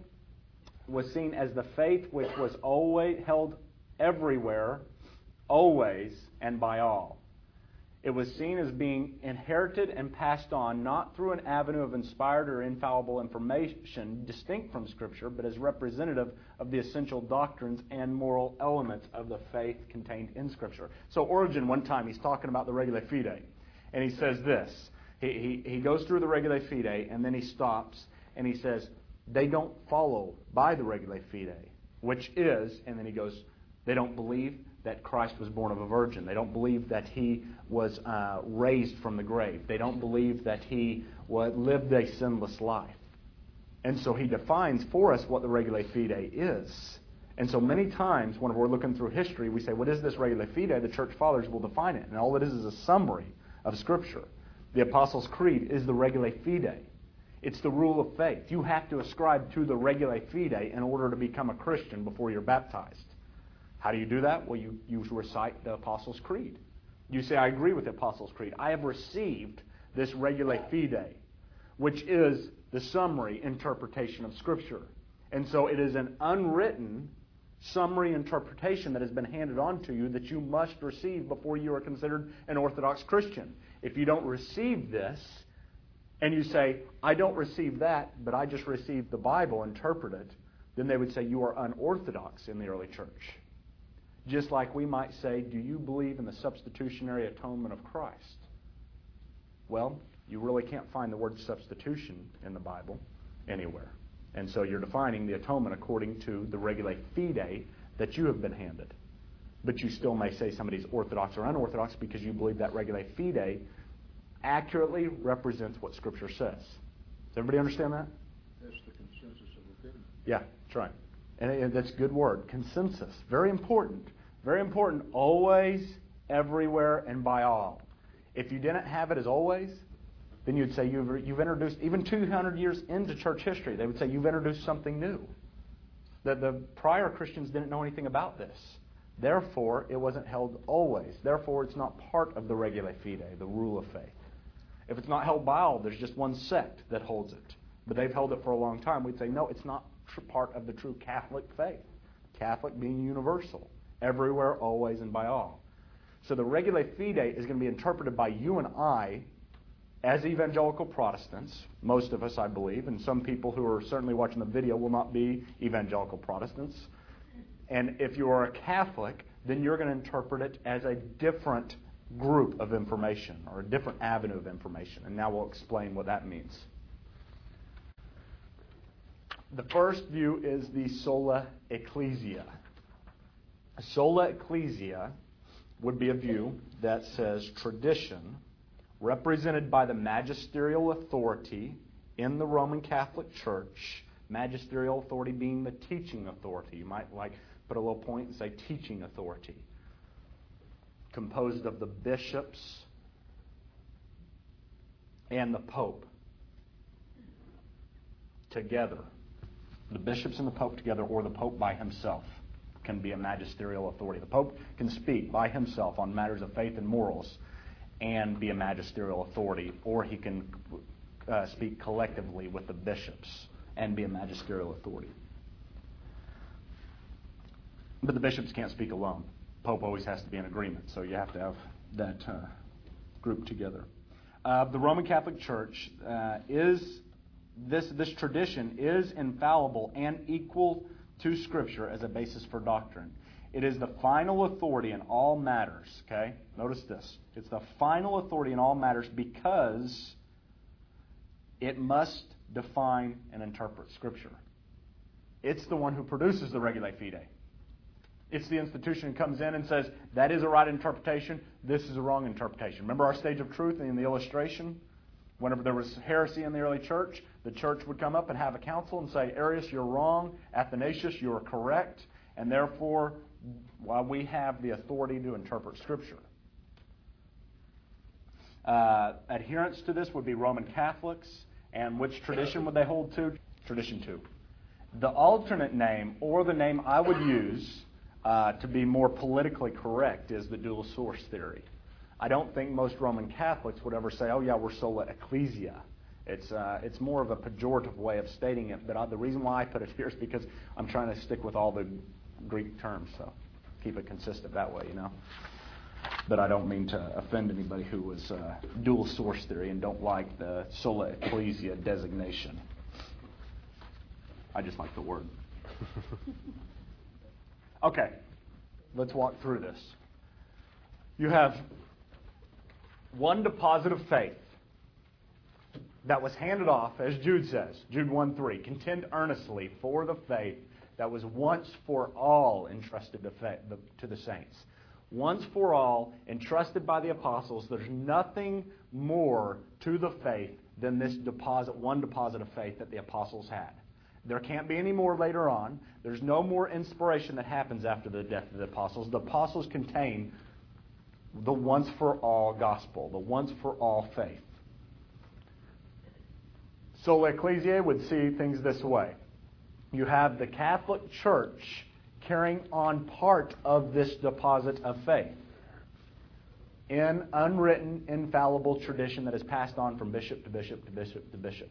as the faith which was always held everywhere, always, and by all. It was seen as being inherited and passed on not through an avenue of inspired or infallible information distinct from Scripture, but as representative of the essential doctrines and moral elements of the faith contained in Scripture. So Origen, one time, he's talking about the regula fide, and he says this. He goes through the regula fide, and then he stops, and he says, they don't follow by the regula fide, which is, and then he goes, they don't believe that Christ was born of a virgin. They don't believe that he was raised from the grave. They don't believe that he lived a sinless life. And so he defines for us what the regula fide is. And so many times when we're looking through history, we say, what is this regula fide? The church fathers will define it. And all it is a summary of Scripture. The Apostles' Creed is the regula fide. It's the rule of faith. You have to ascribe to the regula fide in order to become a Christian before you're baptized. How do you do that? Well, you recite the Apostles' Creed. You say, I agree with the Apostles' Creed. I have received this regula fide, which is the summary interpretation of Scripture. And so it is an unwritten summary interpretation that has been handed on to you that you must receive before you are considered an Orthodox Christian. If you don't receive this, and you say, I don't receive that, but I just received the Bible interpreted, then they would say you are unorthodox in the early church. Just like we might say, do you believe in the substitutionary atonement of Christ? Well, you really can't find the word substitution in the Bible anywhere. And so you're defining the atonement according to the regula fide that you have been handed. But you still may say somebody's orthodox or unorthodox because you believe that regula fide accurately represents what Scripture says. Does everybody understand that? That's the consensus of opinion. Yeah, that's right. And that's a good word. Consensus. Very important. Very important. Always, everywhere, and by all. If you didn't have it as always, then you'd say you've introduced, even 200 years into church history, they would say you've introduced something new. The prior Christians didn't know anything about this. Therefore, it wasn't held always. Therefore, it's not part of the regula fide, the rule of faith. If it's not held by all, there's just one sect that holds it. But they've held it for a long time. We'd say, no, it's not part of the true Catholic faith. Catholic being universal. Everywhere, always, and by all. So the regula fide is going to be interpreted by you and I as evangelical Protestants. Most of us, I believe, and some people who are certainly watching the video will not be evangelical Protestants. And if you are a Catholic, then you're going to interpret it as a different group of information or a different avenue of information. And now we'll explain what that means. The first view is the sola ecclesia. Sola ecclesia would be a view that says tradition represented by the magisterial authority in the Roman Catholic Church, magisterial authority being the teaching authority. You might put a little point and say teaching authority, composed of the bishops and the Pope together. The bishops and the Pope together, or the Pope by himself, can be a magisterial authority. The Pope can speak by himself on matters of faith and morals and be a magisterial authority, or he can speak collectively with the bishops and be a magisterial authority. But the bishops can't speak alone. Pope always has to be in agreement, so you have to have that group together. The Roman Catholic Church this tradition is infallible and equal to Scripture as a basis for doctrine. It is the final authority in all matters. Okay, notice this. It's the final authority in all matters because it must define and interpret Scripture. It's the one who produces the Regulae Fidei. It's the institution that comes in and says, that is a right interpretation, this is a wrong interpretation. Remember our stage of truth in the illustration? Whenever there was heresy in the early church, the church would come up and have a council and say, Arius, you're wrong. Athanasius, you are correct. And therefore, we have the authority to interpret Scripture. Adherents to this would be Roman Catholics. And which tradition would they hold to? Tradition 2. The alternate name, or the name I would use to be more politically correct, is the dual source theory. I don't think most Roman Catholics would ever say, oh yeah, we're sola ecclesia. It's more of a pejorative way of stating it, but the reason why I put it here is because I'm trying to stick with all the Greek terms, so keep it consistent that way, But I don't mean to offend anybody who was dual source theory and don't like the sola ecclesia designation. I just like the word. Okay, let's walk through this. You have one deposit of faith that was handed off, as Jude says, Jude 1:3, contend earnestly for the faith that was once for all entrusted to the saints. Once for all, entrusted by the apostles. There's nothing more to the faith than this one deposit of faith that the apostles had. There can't be any more later on. There's no more inspiration that happens after the death of the apostles. The apostles contain the once-for-all gospel, the once-for-all faith. Sola Ecclesiae would see things this way. You have the Catholic Church carrying on part of this deposit of faith in unwritten, infallible tradition that is passed on from bishop to bishop to bishop to bishop.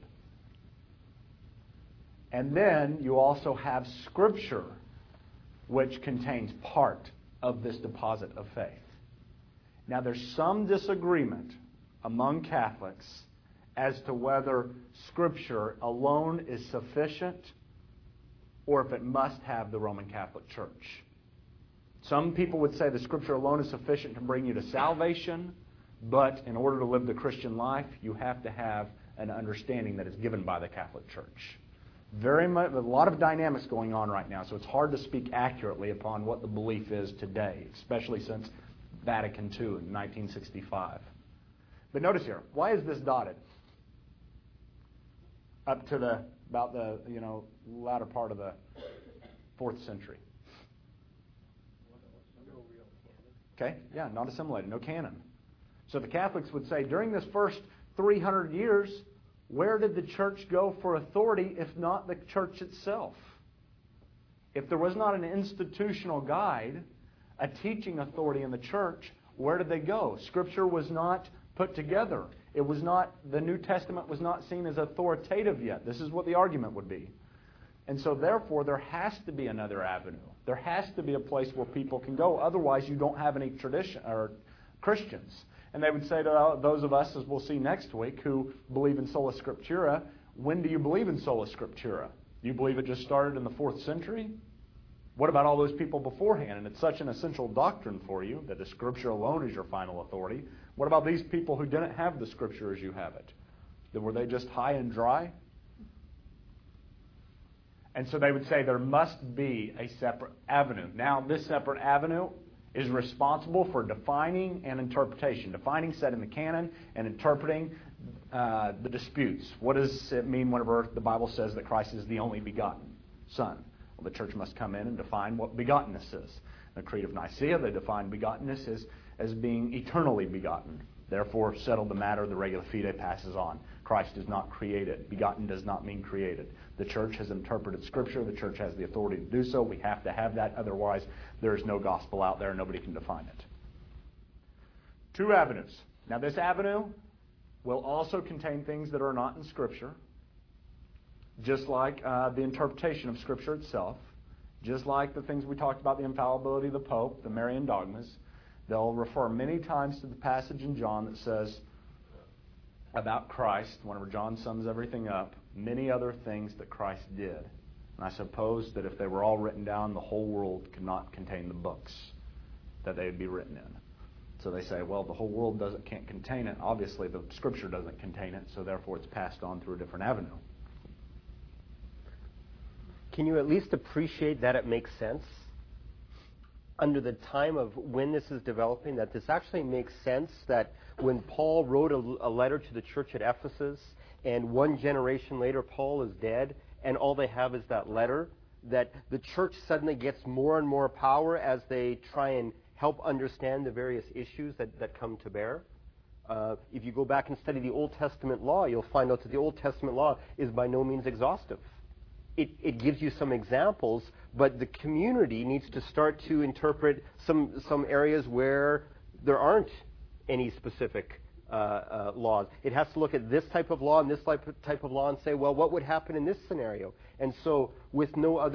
And then you also have Scripture, which contains part of this deposit of faith. Now, there's some disagreement among Catholics as to whether Scripture alone is sufficient or if it must have the Roman Catholic Church. Some people would say the Scripture alone is sufficient to bring you to salvation, but in order to live the Christian life, you have to have an understanding that is given by the Catholic Church. Very much, a lot of dynamics going on right now, so it's hard to speak accurately upon what the belief is today, especially since Vatican II in 1965. But notice here, why is this dotted? Up to about the latter part of the 4th century. Okay, yeah, not assimilated, no canon. So the Catholics would say during this first 300 years, where did the church go for authority if not the church itself? If there was not an institutional guide, a teaching authority in the church, where did they go? Scripture was not put together. It was not, the New Testament was not seen as authoritative yet. This is what the argument would be. And so therefore, there has to be another avenue. There has to be a place where people can go. Otherwise, you don't have any tradition or Christians. And they would say to those of us, as we'll see next week, who believe in sola scriptura, when do you believe in sola scriptura? Do you believe it just started in the 4th century? What about all those people beforehand? And it's such an essential doctrine for you that the Scripture alone is your final authority. What about these people who didn't have the Scripture as you have it? Then were they just high and dry? And so they would say there must be a separate avenue. Now, this separate avenue is responsible for defining and interpretation. Defining, setting the canon, and interpreting the disputes. What does it mean whenever the Bible says that Christ is the only begotten Son? Well, the church must come in and define what begottenness is. In the Creed of Nicaea, they define begottenness as being eternally begotten. Therefore, settled the matter, the Regula Fidei passes on. Christ is not created. Begotten does not mean created. The church has interpreted Scripture. The church has the authority to do so. We have to have that. Otherwise, there is no gospel out there. Nobody can define it. 2 avenues. Now, this avenue will also contain things that are not in Scripture, just like the interpretation of Scripture itself, just like the things we talked about, the infallibility of the Pope, the Marian dogmas. They'll refer many times to the passage in John that says about Christ, whenever John sums everything up, many other things that Christ did. And I suppose that if they were all written down, the whole world could not contain the books that they would be written in. So they say, well, the whole world can't contain it. Obviously, the Scripture doesn't contain it, so therefore it's passed on through a different avenue. Can you at least appreciate that it makes sense? Under the time of when this is developing, that this actually makes sense, that when Paul wrote a letter to the church at Ephesus, and one generation later Paul is dead, and all they have is that letter, that the church suddenly gets more and more power as they try and help understand the various issues that come to bear. If you go back and study the Old Testament law, you'll find out that the Old Testament law is by no means exhaustive. It gives you some examples, but the community needs to start to interpret some areas where there aren't any specific laws. It has to look at this type of law and this type of law and say, well, what would happen in this scenario? And so with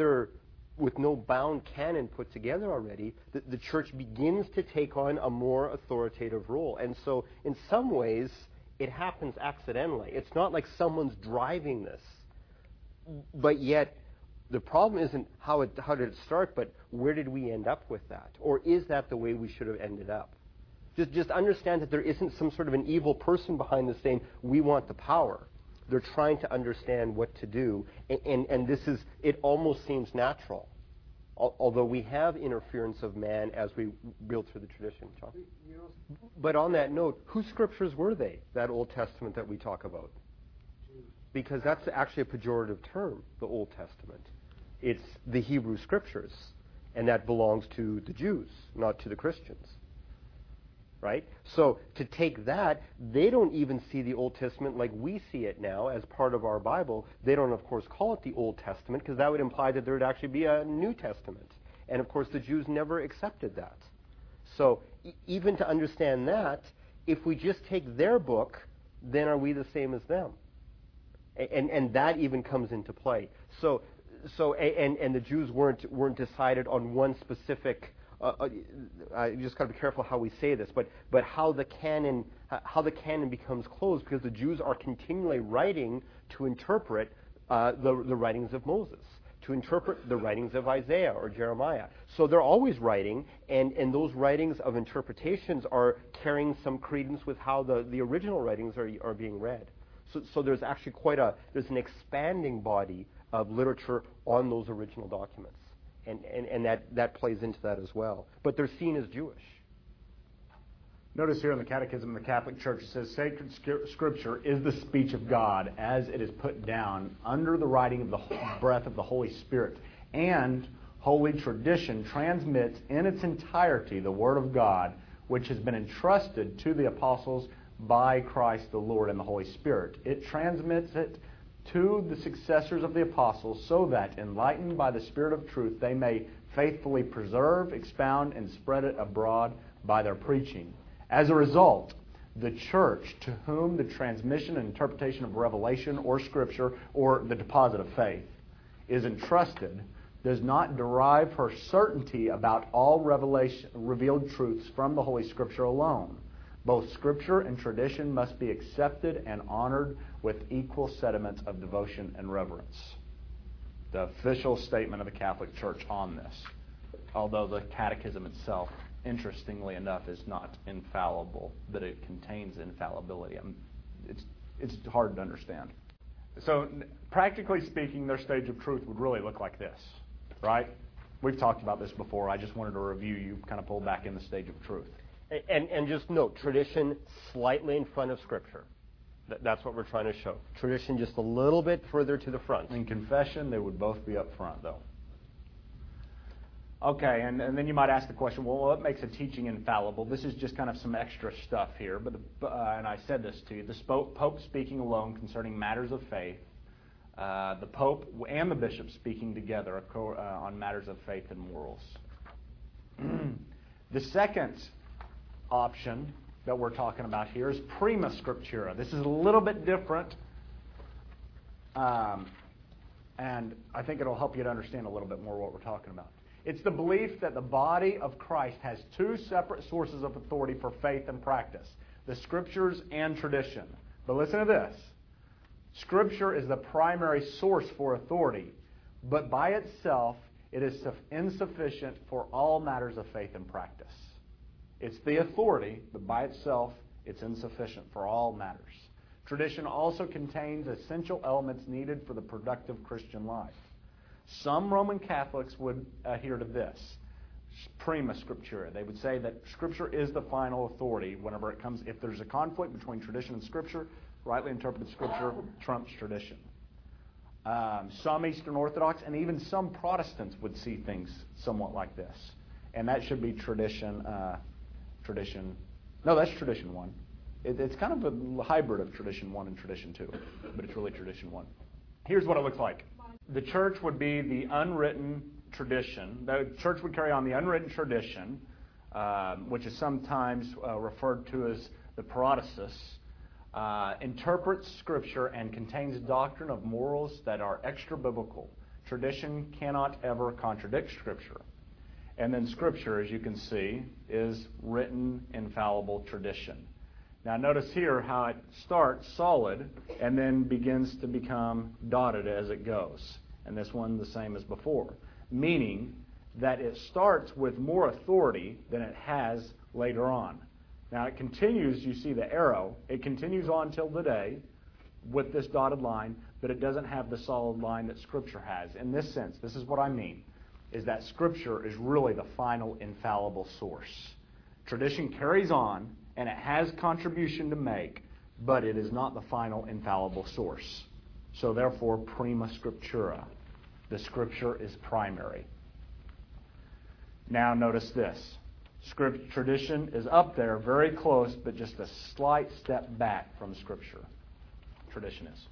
no bound canon put together already, the church begins to take on a more authoritative role. And so in some ways, it happens accidentally. It's not like someone's driving this. But yet, the problem isn't how did it start, but where did we end up with that? Or is that the way we should have ended up? Just understand that there isn't some sort of an evil person behind this saying, we want the power. They're trying to understand what to do, and this is, it almost seems natural. Although we have interference of man as we build through the tradition, John. But on that note, whose scriptures were they, that Old Testament that we talk about? Because that's actually a pejorative term, the Old Testament. It's the Hebrew Scriptures, and that belongs to the Jews, not to the Christians. Right? So to take that, they don't even see the Old Testament like we see it now as part of our Bible. They don't, of course, call it the Old Testament, because that would imply that there would actually be a New Testament. And, of course, the Jews never accepted that. So even to understand that, if we just take their book, then are we the same as them? And that even comes into play. So the Jews weren't decided on one specific. I just got to be careful how we say this, but how the canon becomes closed, because the Jews are continually writing to interpret the writings of Moses, to interpret the writings of Isaiah or Jeremiah. So they're always writing, and those writings of interpretations are carrying some credence with how the original writings are being read. So there's actually there's an expanding body of literature on those original documents. And that plays into that as well. But they're seen as Jewish. Notice here in the Catechism of the Catholic Church, it says, Sacred Scripture is the speech of God as it is put down under the writing of the breath of the Holy Spirit. And Holy Tradition transmits in its entirety the Word of God, which has been entrusted to the apostles by Christ the Lord and the Holy Spirit. It transmits it to the successors of the apostles so that, enlightened by the Spirit of truth, they may faithfully preserve, expound, and spread it abroad by their preaching. As a result, the church to whom the transmission and interpretation of revelation or Scripture or the deposit of faith is entrusted does not derive her certainty about all revealed truths from the Holy Scripture alone. Both Scripture and tradition must be accepted and honored with equal sentiments of devotion and reverence. The official statement of the Catholic Church on this, although the Catechism itself, interestingly enough, is not infallible, but it contains infallibility. It's hard to understand. So, practically speaking, their stage of truth would really look like this, right? We've talked about this before. I just wanted to review you, kind of pull back in the stage of truth. And just note, tradition slightly in front of Scripture. That's what we're trying to show. Tradition just a little bit further to the front. In confession, they would both be up front, though. Okay, and then you might ask the question, well, what makes a teaching infallible? This is just kind of some extra stuff here, but and I said this to you, the Pope speaking alone concerning matters of faith, the Pope and the Bishop speaking together on matters of faith and morals. The second option that we're talking about here is prima scriptura. This is a little bit different, and I think it'll help you to understand a little bit more what we're talking about. It's the belief that the body of Christ has two separate sources of authority for faith and practice, the Scriptures and tradition. But listen to this. Scripture is the primary source for authority, but by itself, it is insufficient for all matters of faith and practice. It's the authority, but by itself, it's insufficient for all matters. Tradition also contains essential elements needed for the productive Christian life. Some Roman Catholics would adhere to this, prima scriptura. They would say that Scripture is the final authority whenever it comes. If there's a conflict between tradition and Scripture, rightly interpreted Scripture trumps tradition. Some Eastern Orthodox and even some Protestants would see things somewhat like this. And that should be tradition. No, that's tradition 1. It's kind of a hybrid of tradition 1 and tradition 2, but it's really tradition 1. Here's what it looks like. The church would be the unwritten tradition. The church would carry on the unwritten tradition, which is sometimes referred to as the Paradoxus, interprets Scripture and contains doctrine of morals that are extra-biblical. Tradition cannot ever contradict Scripture. And then Scripture, as you can see, is written, infallible tradition. Now notice here how it starts solid and then begins to become dotted as it goes. And this one the same as before, meaning that it starts with more authority than it has later on. Now it continues, you see the arrow, it continues on till today with this dotted line, but it doesn't have the solid line that Scripture has. In this sense, this is what I mean, is that Scripture is really the final infallible source. Tradition carries on, and it has contribution to make, but it is not the final infallible source. So therefore, prima scriptura. The Scripture is primary. Now notice this. Tradition is up there, very close, but just a slight step back from Scripture. Tradition is.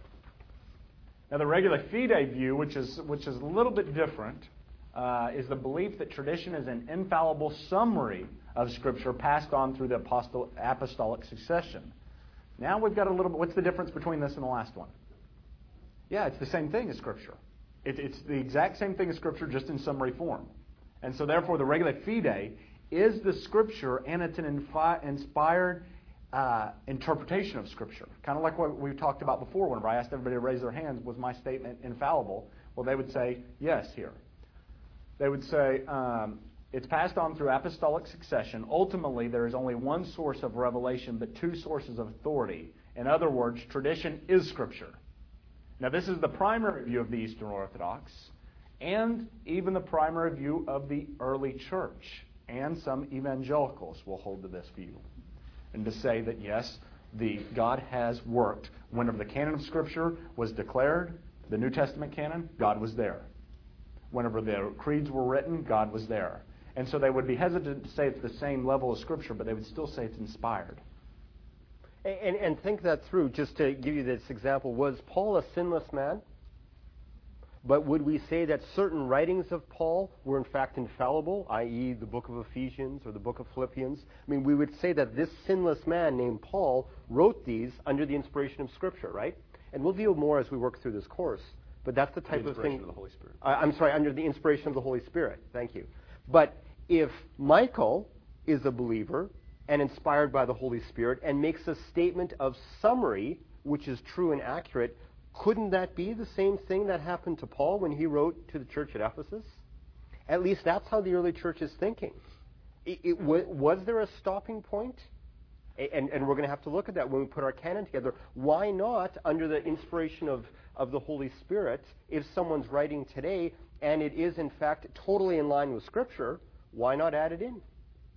Now the Regula Fide view, which is a little bit different, is the belief that tradition is an infallible summary of Scripture passed on through the apostolic succession. Now we've got a little bit. What's the difference between this and the last one? Yeah, it's the same thing as Scripture. It's the exact same thing as Scripture, just in summary form. And so therefore the Regula Fide is the Scripture, and it's an inspired interpretation of Scripture. Kind of like what we talked about before whenever I asked everybody to raise their hands, was my statement infallible? Well, they would say yes here. They would say it's passed on through apostolic succession. Ultimately, there is only one source of revelation, but two sources of authority. In other words, tradition is Scripture. Now, this is the primary view of the Eastern Orthodox, and even the primary view of the early church. And some evangelicals will hold to this view. And to say that, yes, God has worked. Whenever the canon of Scripture was declared, the New Testament canon, God was there. Whenever the creeds were written, God was there. And so they would be hesitant to say it's the same level as Scripture, but they would still say it's inspired. And think that through, just to give you this example. Was Paul a sinless man? But would we say that certain writings of Paul were in fact infallible, i.e. the book of Ephesians or the book of Philippians? I mean, we would say that this sinless man named Paul wrote these under the inspiration of Scripture, right? And we'll deal more as we work through this course. But that's the type of thing. Of the Holy Spirit. Under the inspiration of the Holy Spirit. Thank you. But if Michael is a believer and inspired by the Holy Spirit and makes a statement of summary, which is true and accurate, couldn't that be the same thing that happened to Paul when he wrote to the church at Ephesus? At least that's how the early church is thinking. Was there a stopping point? And we're going to have to look at that when we put our canon together. Why not, under the inspiration of the Holy Spirit, if someone's writing today and it is in fact totally in line with Scripture, why not add it in?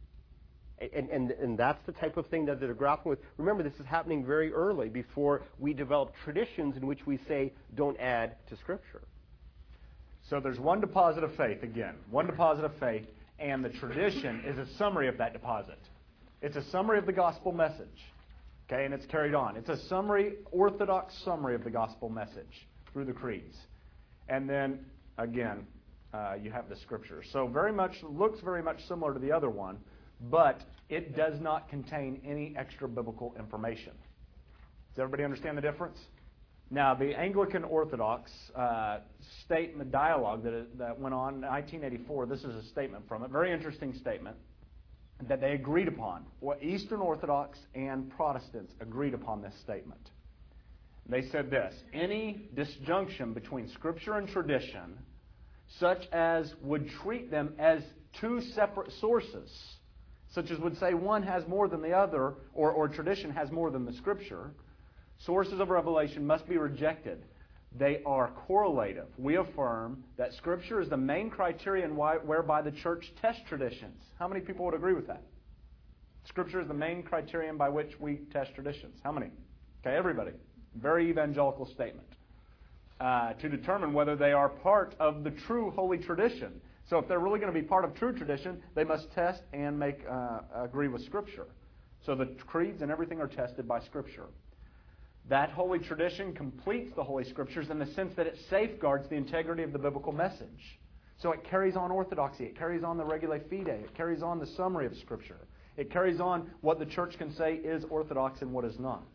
And that's the type of thing that they're grappling with. Remember, this is happening very early, before we develop traditions in which we say, don't add to Scripture. So there's one deposit of faith, again. One deposit of faith, and the tradition is a summary of that deposit. It's a summary of the gospel message. Okay, and it's carried on. It's a summary, orthodox summary of the gospel message through the creeds. And then, again, you have the Scripture. So looks very much similar to the other one, but It does not contain any extra biblical information. Does everybody understand the difference? Now, the Anglican Orthodox statement dialogue that went on in 1984, this is a statement from it, very interesting statement, that they agreed upon. Well, Eastern Orthodox and Protestants agreed upon this statement. They said this: any disjunction between Scripture and tradition, such as would treat them as two separate sources, such as would say one has more than the other, or tradition has more than the Scripture, sources of revelation must be rejected. They are correlative. We affirm that Scripture is the main criterion whereby the church tests traditions. How many people would agree with that? Scripture is the main criterion by which we test traditions. How many? Okay, everybody. Very evangelical statement. To determine whether they are part of the true holy tradition. So if they're really going to be part of true tradition, they must test and agree with Scripture. So the creeds and everything are tested by Scripture. That holy tradition completes the Holy Scriptures in the sense that it safeguards the integrity of the biblical message. So it carries on orthodoxy, it carries on the regulae fide, it carries on the summary of Scripture. It carries on what the church can say is orthodox and what is not.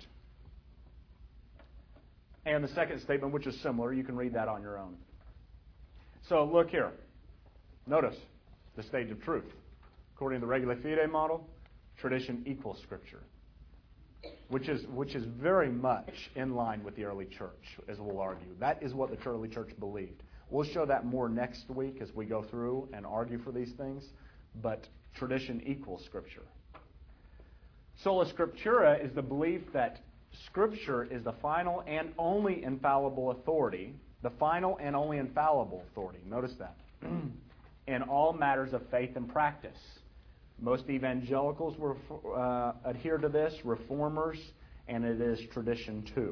And the second statement, which is similar, you can read that on your own. So look here. Notice the stage of truth. According to the regulae fide model, tradition equals Scripture. Which is very much in line with the early church, as we'll argue. That is what the early church believed. We'll show that more next week as we go through and argue for these things. But tradition equals Scripture. Sola Scriptura is the belief that Scripture is the final and only infallible authority. The final and only infallible authority. Notice that. In all matters of faith and practice. Most evangelicals adhere to this, reformers, and it is tradition too.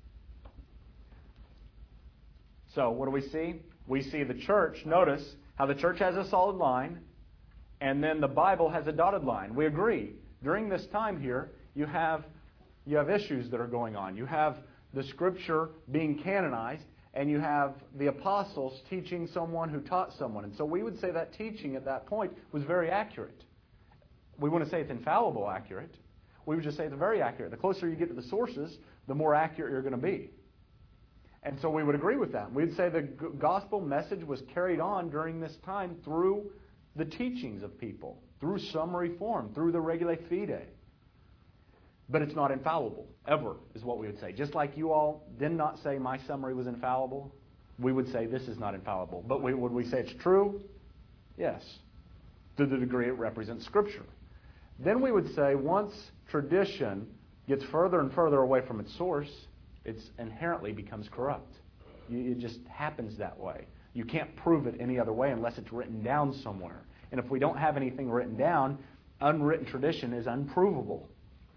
So what do we see? We see the church. Notice how the church has a solid line, and then the Bible has a dotted line. We agree. During this time here, you have issues that are going on. You have the Scripture being canonized, and you have the apostles teaching someone who taught someone. And so we would say that teaching at that point was very accurate. We wouldn't say it's infallible accurate. We would just say it's very accurate. The closer you get to the sources, the more accurate you're going to be. And so we would agree with that. We'd say the gospel message was carried on during this time through the teachings of people, through summary form, through the regulae fide. But it's not infallible, ever, is what we would say. Just like you all did not say my summary was infallible, we would say this is not infallible. But would we say it's true? Yes, to the degree it represents Scripture. Then we would say once tradition gets further and further away from its source, it inherently becomes corrupt. It just happens that way. You can't prove it any other way unless it's written down somewhere. And if we don't have anything written down, unwritten tradition is unprovable.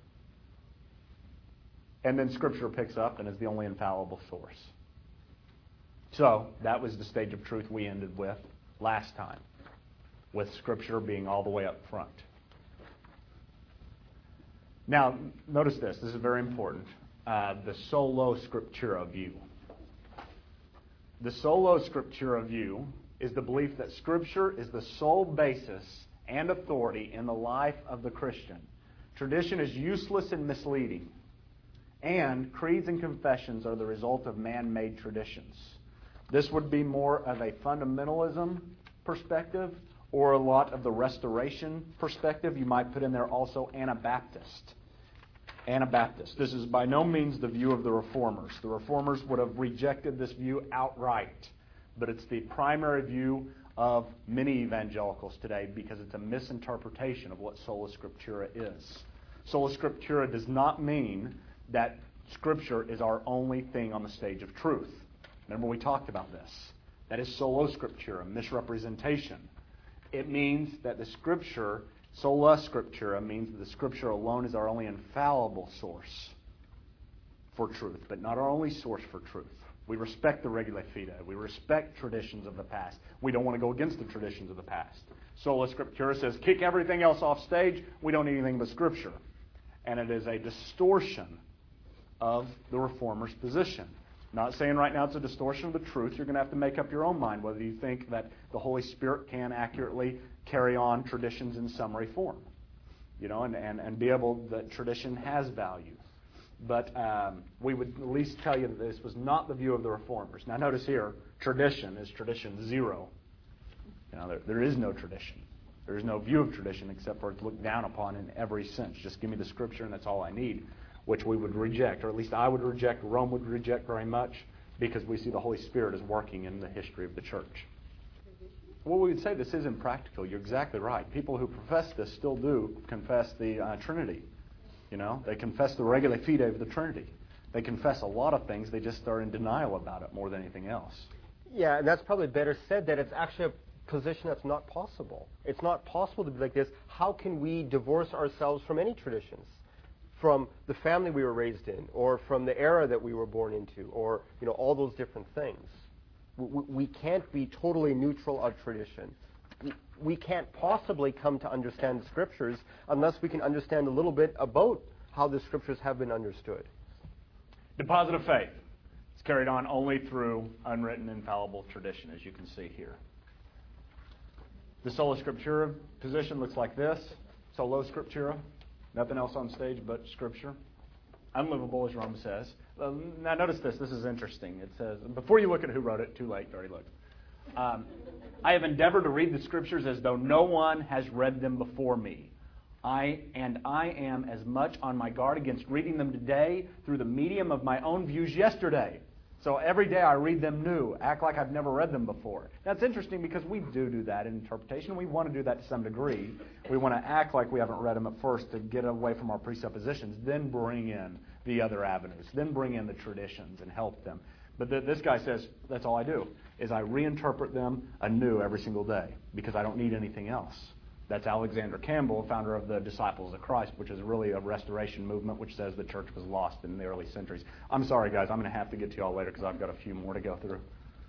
And then Scripture picks up and is the only infallible source. So that was the stage of truth we ended with last time, with Scripture being all the way up front. Now, notice this. This is very important. The Sola Scriptura view. The Sola Scriptura view is the belief that Scripture is the sole basis and authority in the life of the Christian. Tradition is useless and misleading. And creeds and confessions are the result of man-made traditions. This would be more of a fundamentalism perspective or a lot of the restoration perspective. You might put in there also Anabaptist. Anabaptist. This is by no means the view of the Reformers. The Reformers would have rejected this view outright. But it's the primary view of many evangelicals today because it's a misinterpretation of what Sola Scriptura is. Sola Scriptura does not mean that Scripture is our only thing on the stage of truth. Remember we talked about this. That is Sola Scriptura, misrepresentation. It means that the Scripture, Sola Scriptura, means that the Scripture alone is our only infallible source for truth, but not our only source for truth. We respect the regulae fide. We respect traditions of the past. We don't want to go against the traditions of the past. Sola Scriptura says, kick everything else off stage. We don't need anything but Scripture. And it is a distortion of the Reformers' position. Not saying right now it's a distortion of the truth. You're going to have to make up your own mind whether you think that the Holy Spirit can accurately carry on traditions in summary form. and be able that tradition has value. But we would at least tell you that this was not the view of the Reformers. Now notice here, tradition is tradition zero. There is no tradition. There is no view of tradition except for it's looked down upon in every sense. Just give me the Scripture and that's all I need, which we would reject, or at least I would reject, Rome would reject very much, because we see the Holy Spirit is working in the history of the church. Well, we would say this is impractical. You're exactly right. People who profess this still do confess the Trinity. They confess the regula fide of the Trinity. They confess a lot of things. They just are in denial about it more than anything else. Yeah, and that's probably better said, that it's actually a position that's not possible. It's not possible to be like this. How can we divorce ourselves from any traditions? From the family we were raised in, or from the era that we were born into, or all those different things. We can't be totally neutral of tradition. We can't possibly come to understand the Scriptures unless we can understand a little bit about how the Scriptures have been understood. Deposit of faith. It's carried on only through unwritten, infallible tradition, as you can see here. The Sola Scriptura position looks like this. Solo Scriptura. Nothing else on stage but Scripture. Unlivable, as Rome says. Now notice this. This is interesting. It says, before you look at who wrote it, too late, already looked. I have endeavored to read the Scriptures as though no one has read them before me. I am as much on my guard against reading them today through the medium of my own views yesterday. So every day I read them new, act like I've never read them before. That's interesting because we do that in interpretation. We want to do that to some degree. We want to act like we haven't read them at first to get away from our presuppositions, then bring in the other avenues, then bring in the traditions and help them. But this guy says, that's all I do, is I reinterpret them anew every single day because I don't need anything else. That's Alexander Campbell, founder of the Disciples of Christ, which is really a restoration movement which says the church was lost in the early centuries. I'm sorry, guys. I'm going to have to get to y'all later because I've got a few more to go through.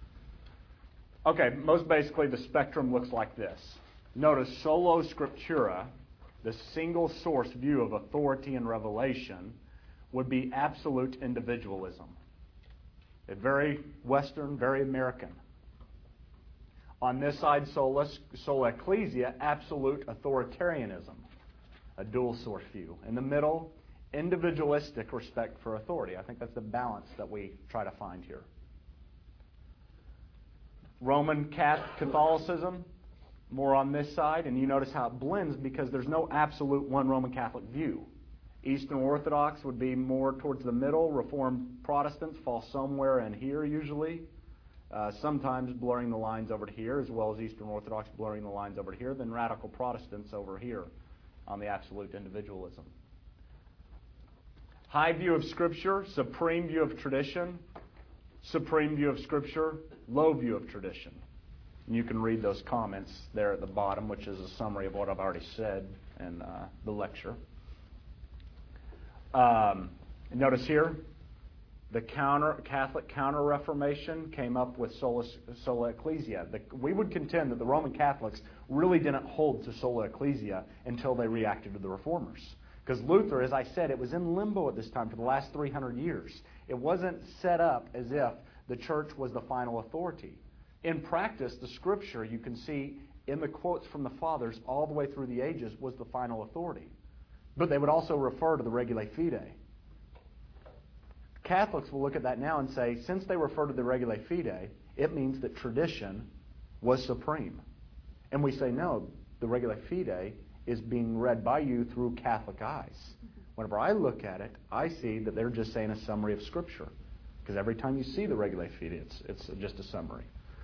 Okay, most basically the spectrum looks like this. Notice Sola Scriptura, the single source view of authority and revelation, would be absolute individualism. A very Western, very American. On this side, sola ecclesia, absolute authoritarianism, a dual source view. In the middle, individualistic respect for authority. I think that's the balance that we try to find here. Roman Catholicism, more on this side, and you notice how it blends because there's no absolute one Roman Catholic view. Eastern Orthodox would be more towards the middle. Reformed Protestants fall somewhere in here usually. Sometimes blurring the lines over to here, as well as Eastern Orthodox blurring the lines over to here, then Radical Protestants over here on the absolute individualism. High view of Scripture, supreme view of tradition, supreme view of Scripture, low view of tradition. And you can read those comments there at the bottom, which is a summary of what I've already said in the lecture. Notice here, the Catholic Counter-Reformation came up with sola ecclesia. We would contend that the Roman Catholics really didn't hold to sola ecclesia until they reacted to the Reformers. Because Luther, as I said, it was in limbo at this time for the last 300 years. It wasn't set up as if the church was the final authority. In practice, the Scripture, you can see in the quotes from the Fathers all the way through the ages, was the final authority. But they would also refer to the regula fide. Catholics will look at that now and say, since they refer to the regula fide, it means that tradition was supreme. And we say, no, the regula fide is being read by you through Catholic eyes. Whenever I look at it, I see that they're just saying a summary of Scripture. Because every time you see the regula fide, it's just a summary.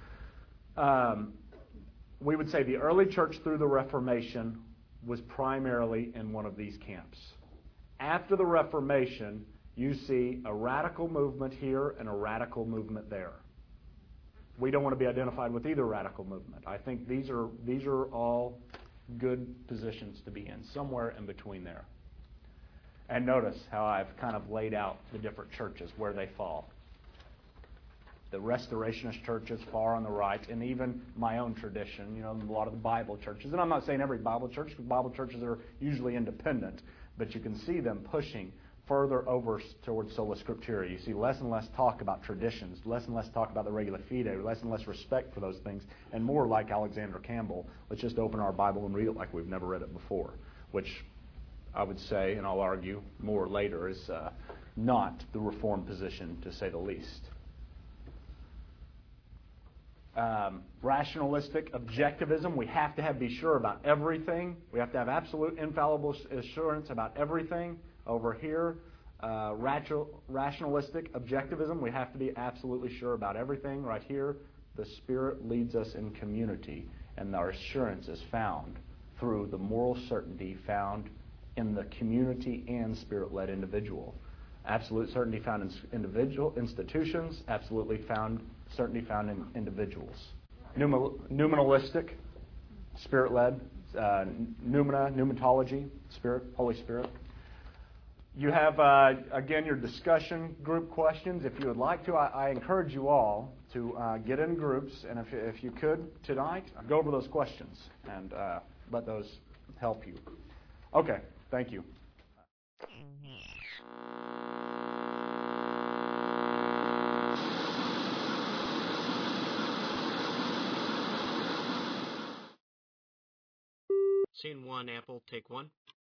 We would say the early church through the Reformation was primarily in one of these camps. After the Reformation, you see a radical movement here and a radical movement there. We don't want to be identified with either radical movement. I think these are all good positions to be in, somewhere in between there. And notice how I've kind of laid out the different churches, where they fall. The Restorationist churches far on the right, and even my own tradition, a lot of the Bible churches. And I'm not saying every Bible church, because Bible churches are usually independent, but you can see them pushing further over towards sola scriptura. You see less and less talk about traditions, less and less talk about the regula fide, less and less respect for those things, and more like Alexander Campbell, let's just open our Bible and read it like we've never read it before, which I would say, and I'll argue more later, is not the Reformed position, to say the least. Rationalistic objectivism, we have to be sure about everything. We have to have absolute infallible assurance about everything. Over here, rationalistic objectivism, we have to be absolutely sure about everything. Right here, the Spirit leads us in community, and our assurance is found through the moral certainty found in the community and Spirit-led individual. Absolute certainty found in individual institutions, certainty found in individuals. Numinalistic, Spirit-led, pneumatology, Spirit, Holy Spirit. You have, again, your discussion group questions. If you would like to, I encourage you all to get in groups, and if you could tonight, go over those questions and let those help you. Okay, thank you. Scene 1, Apple, take 1.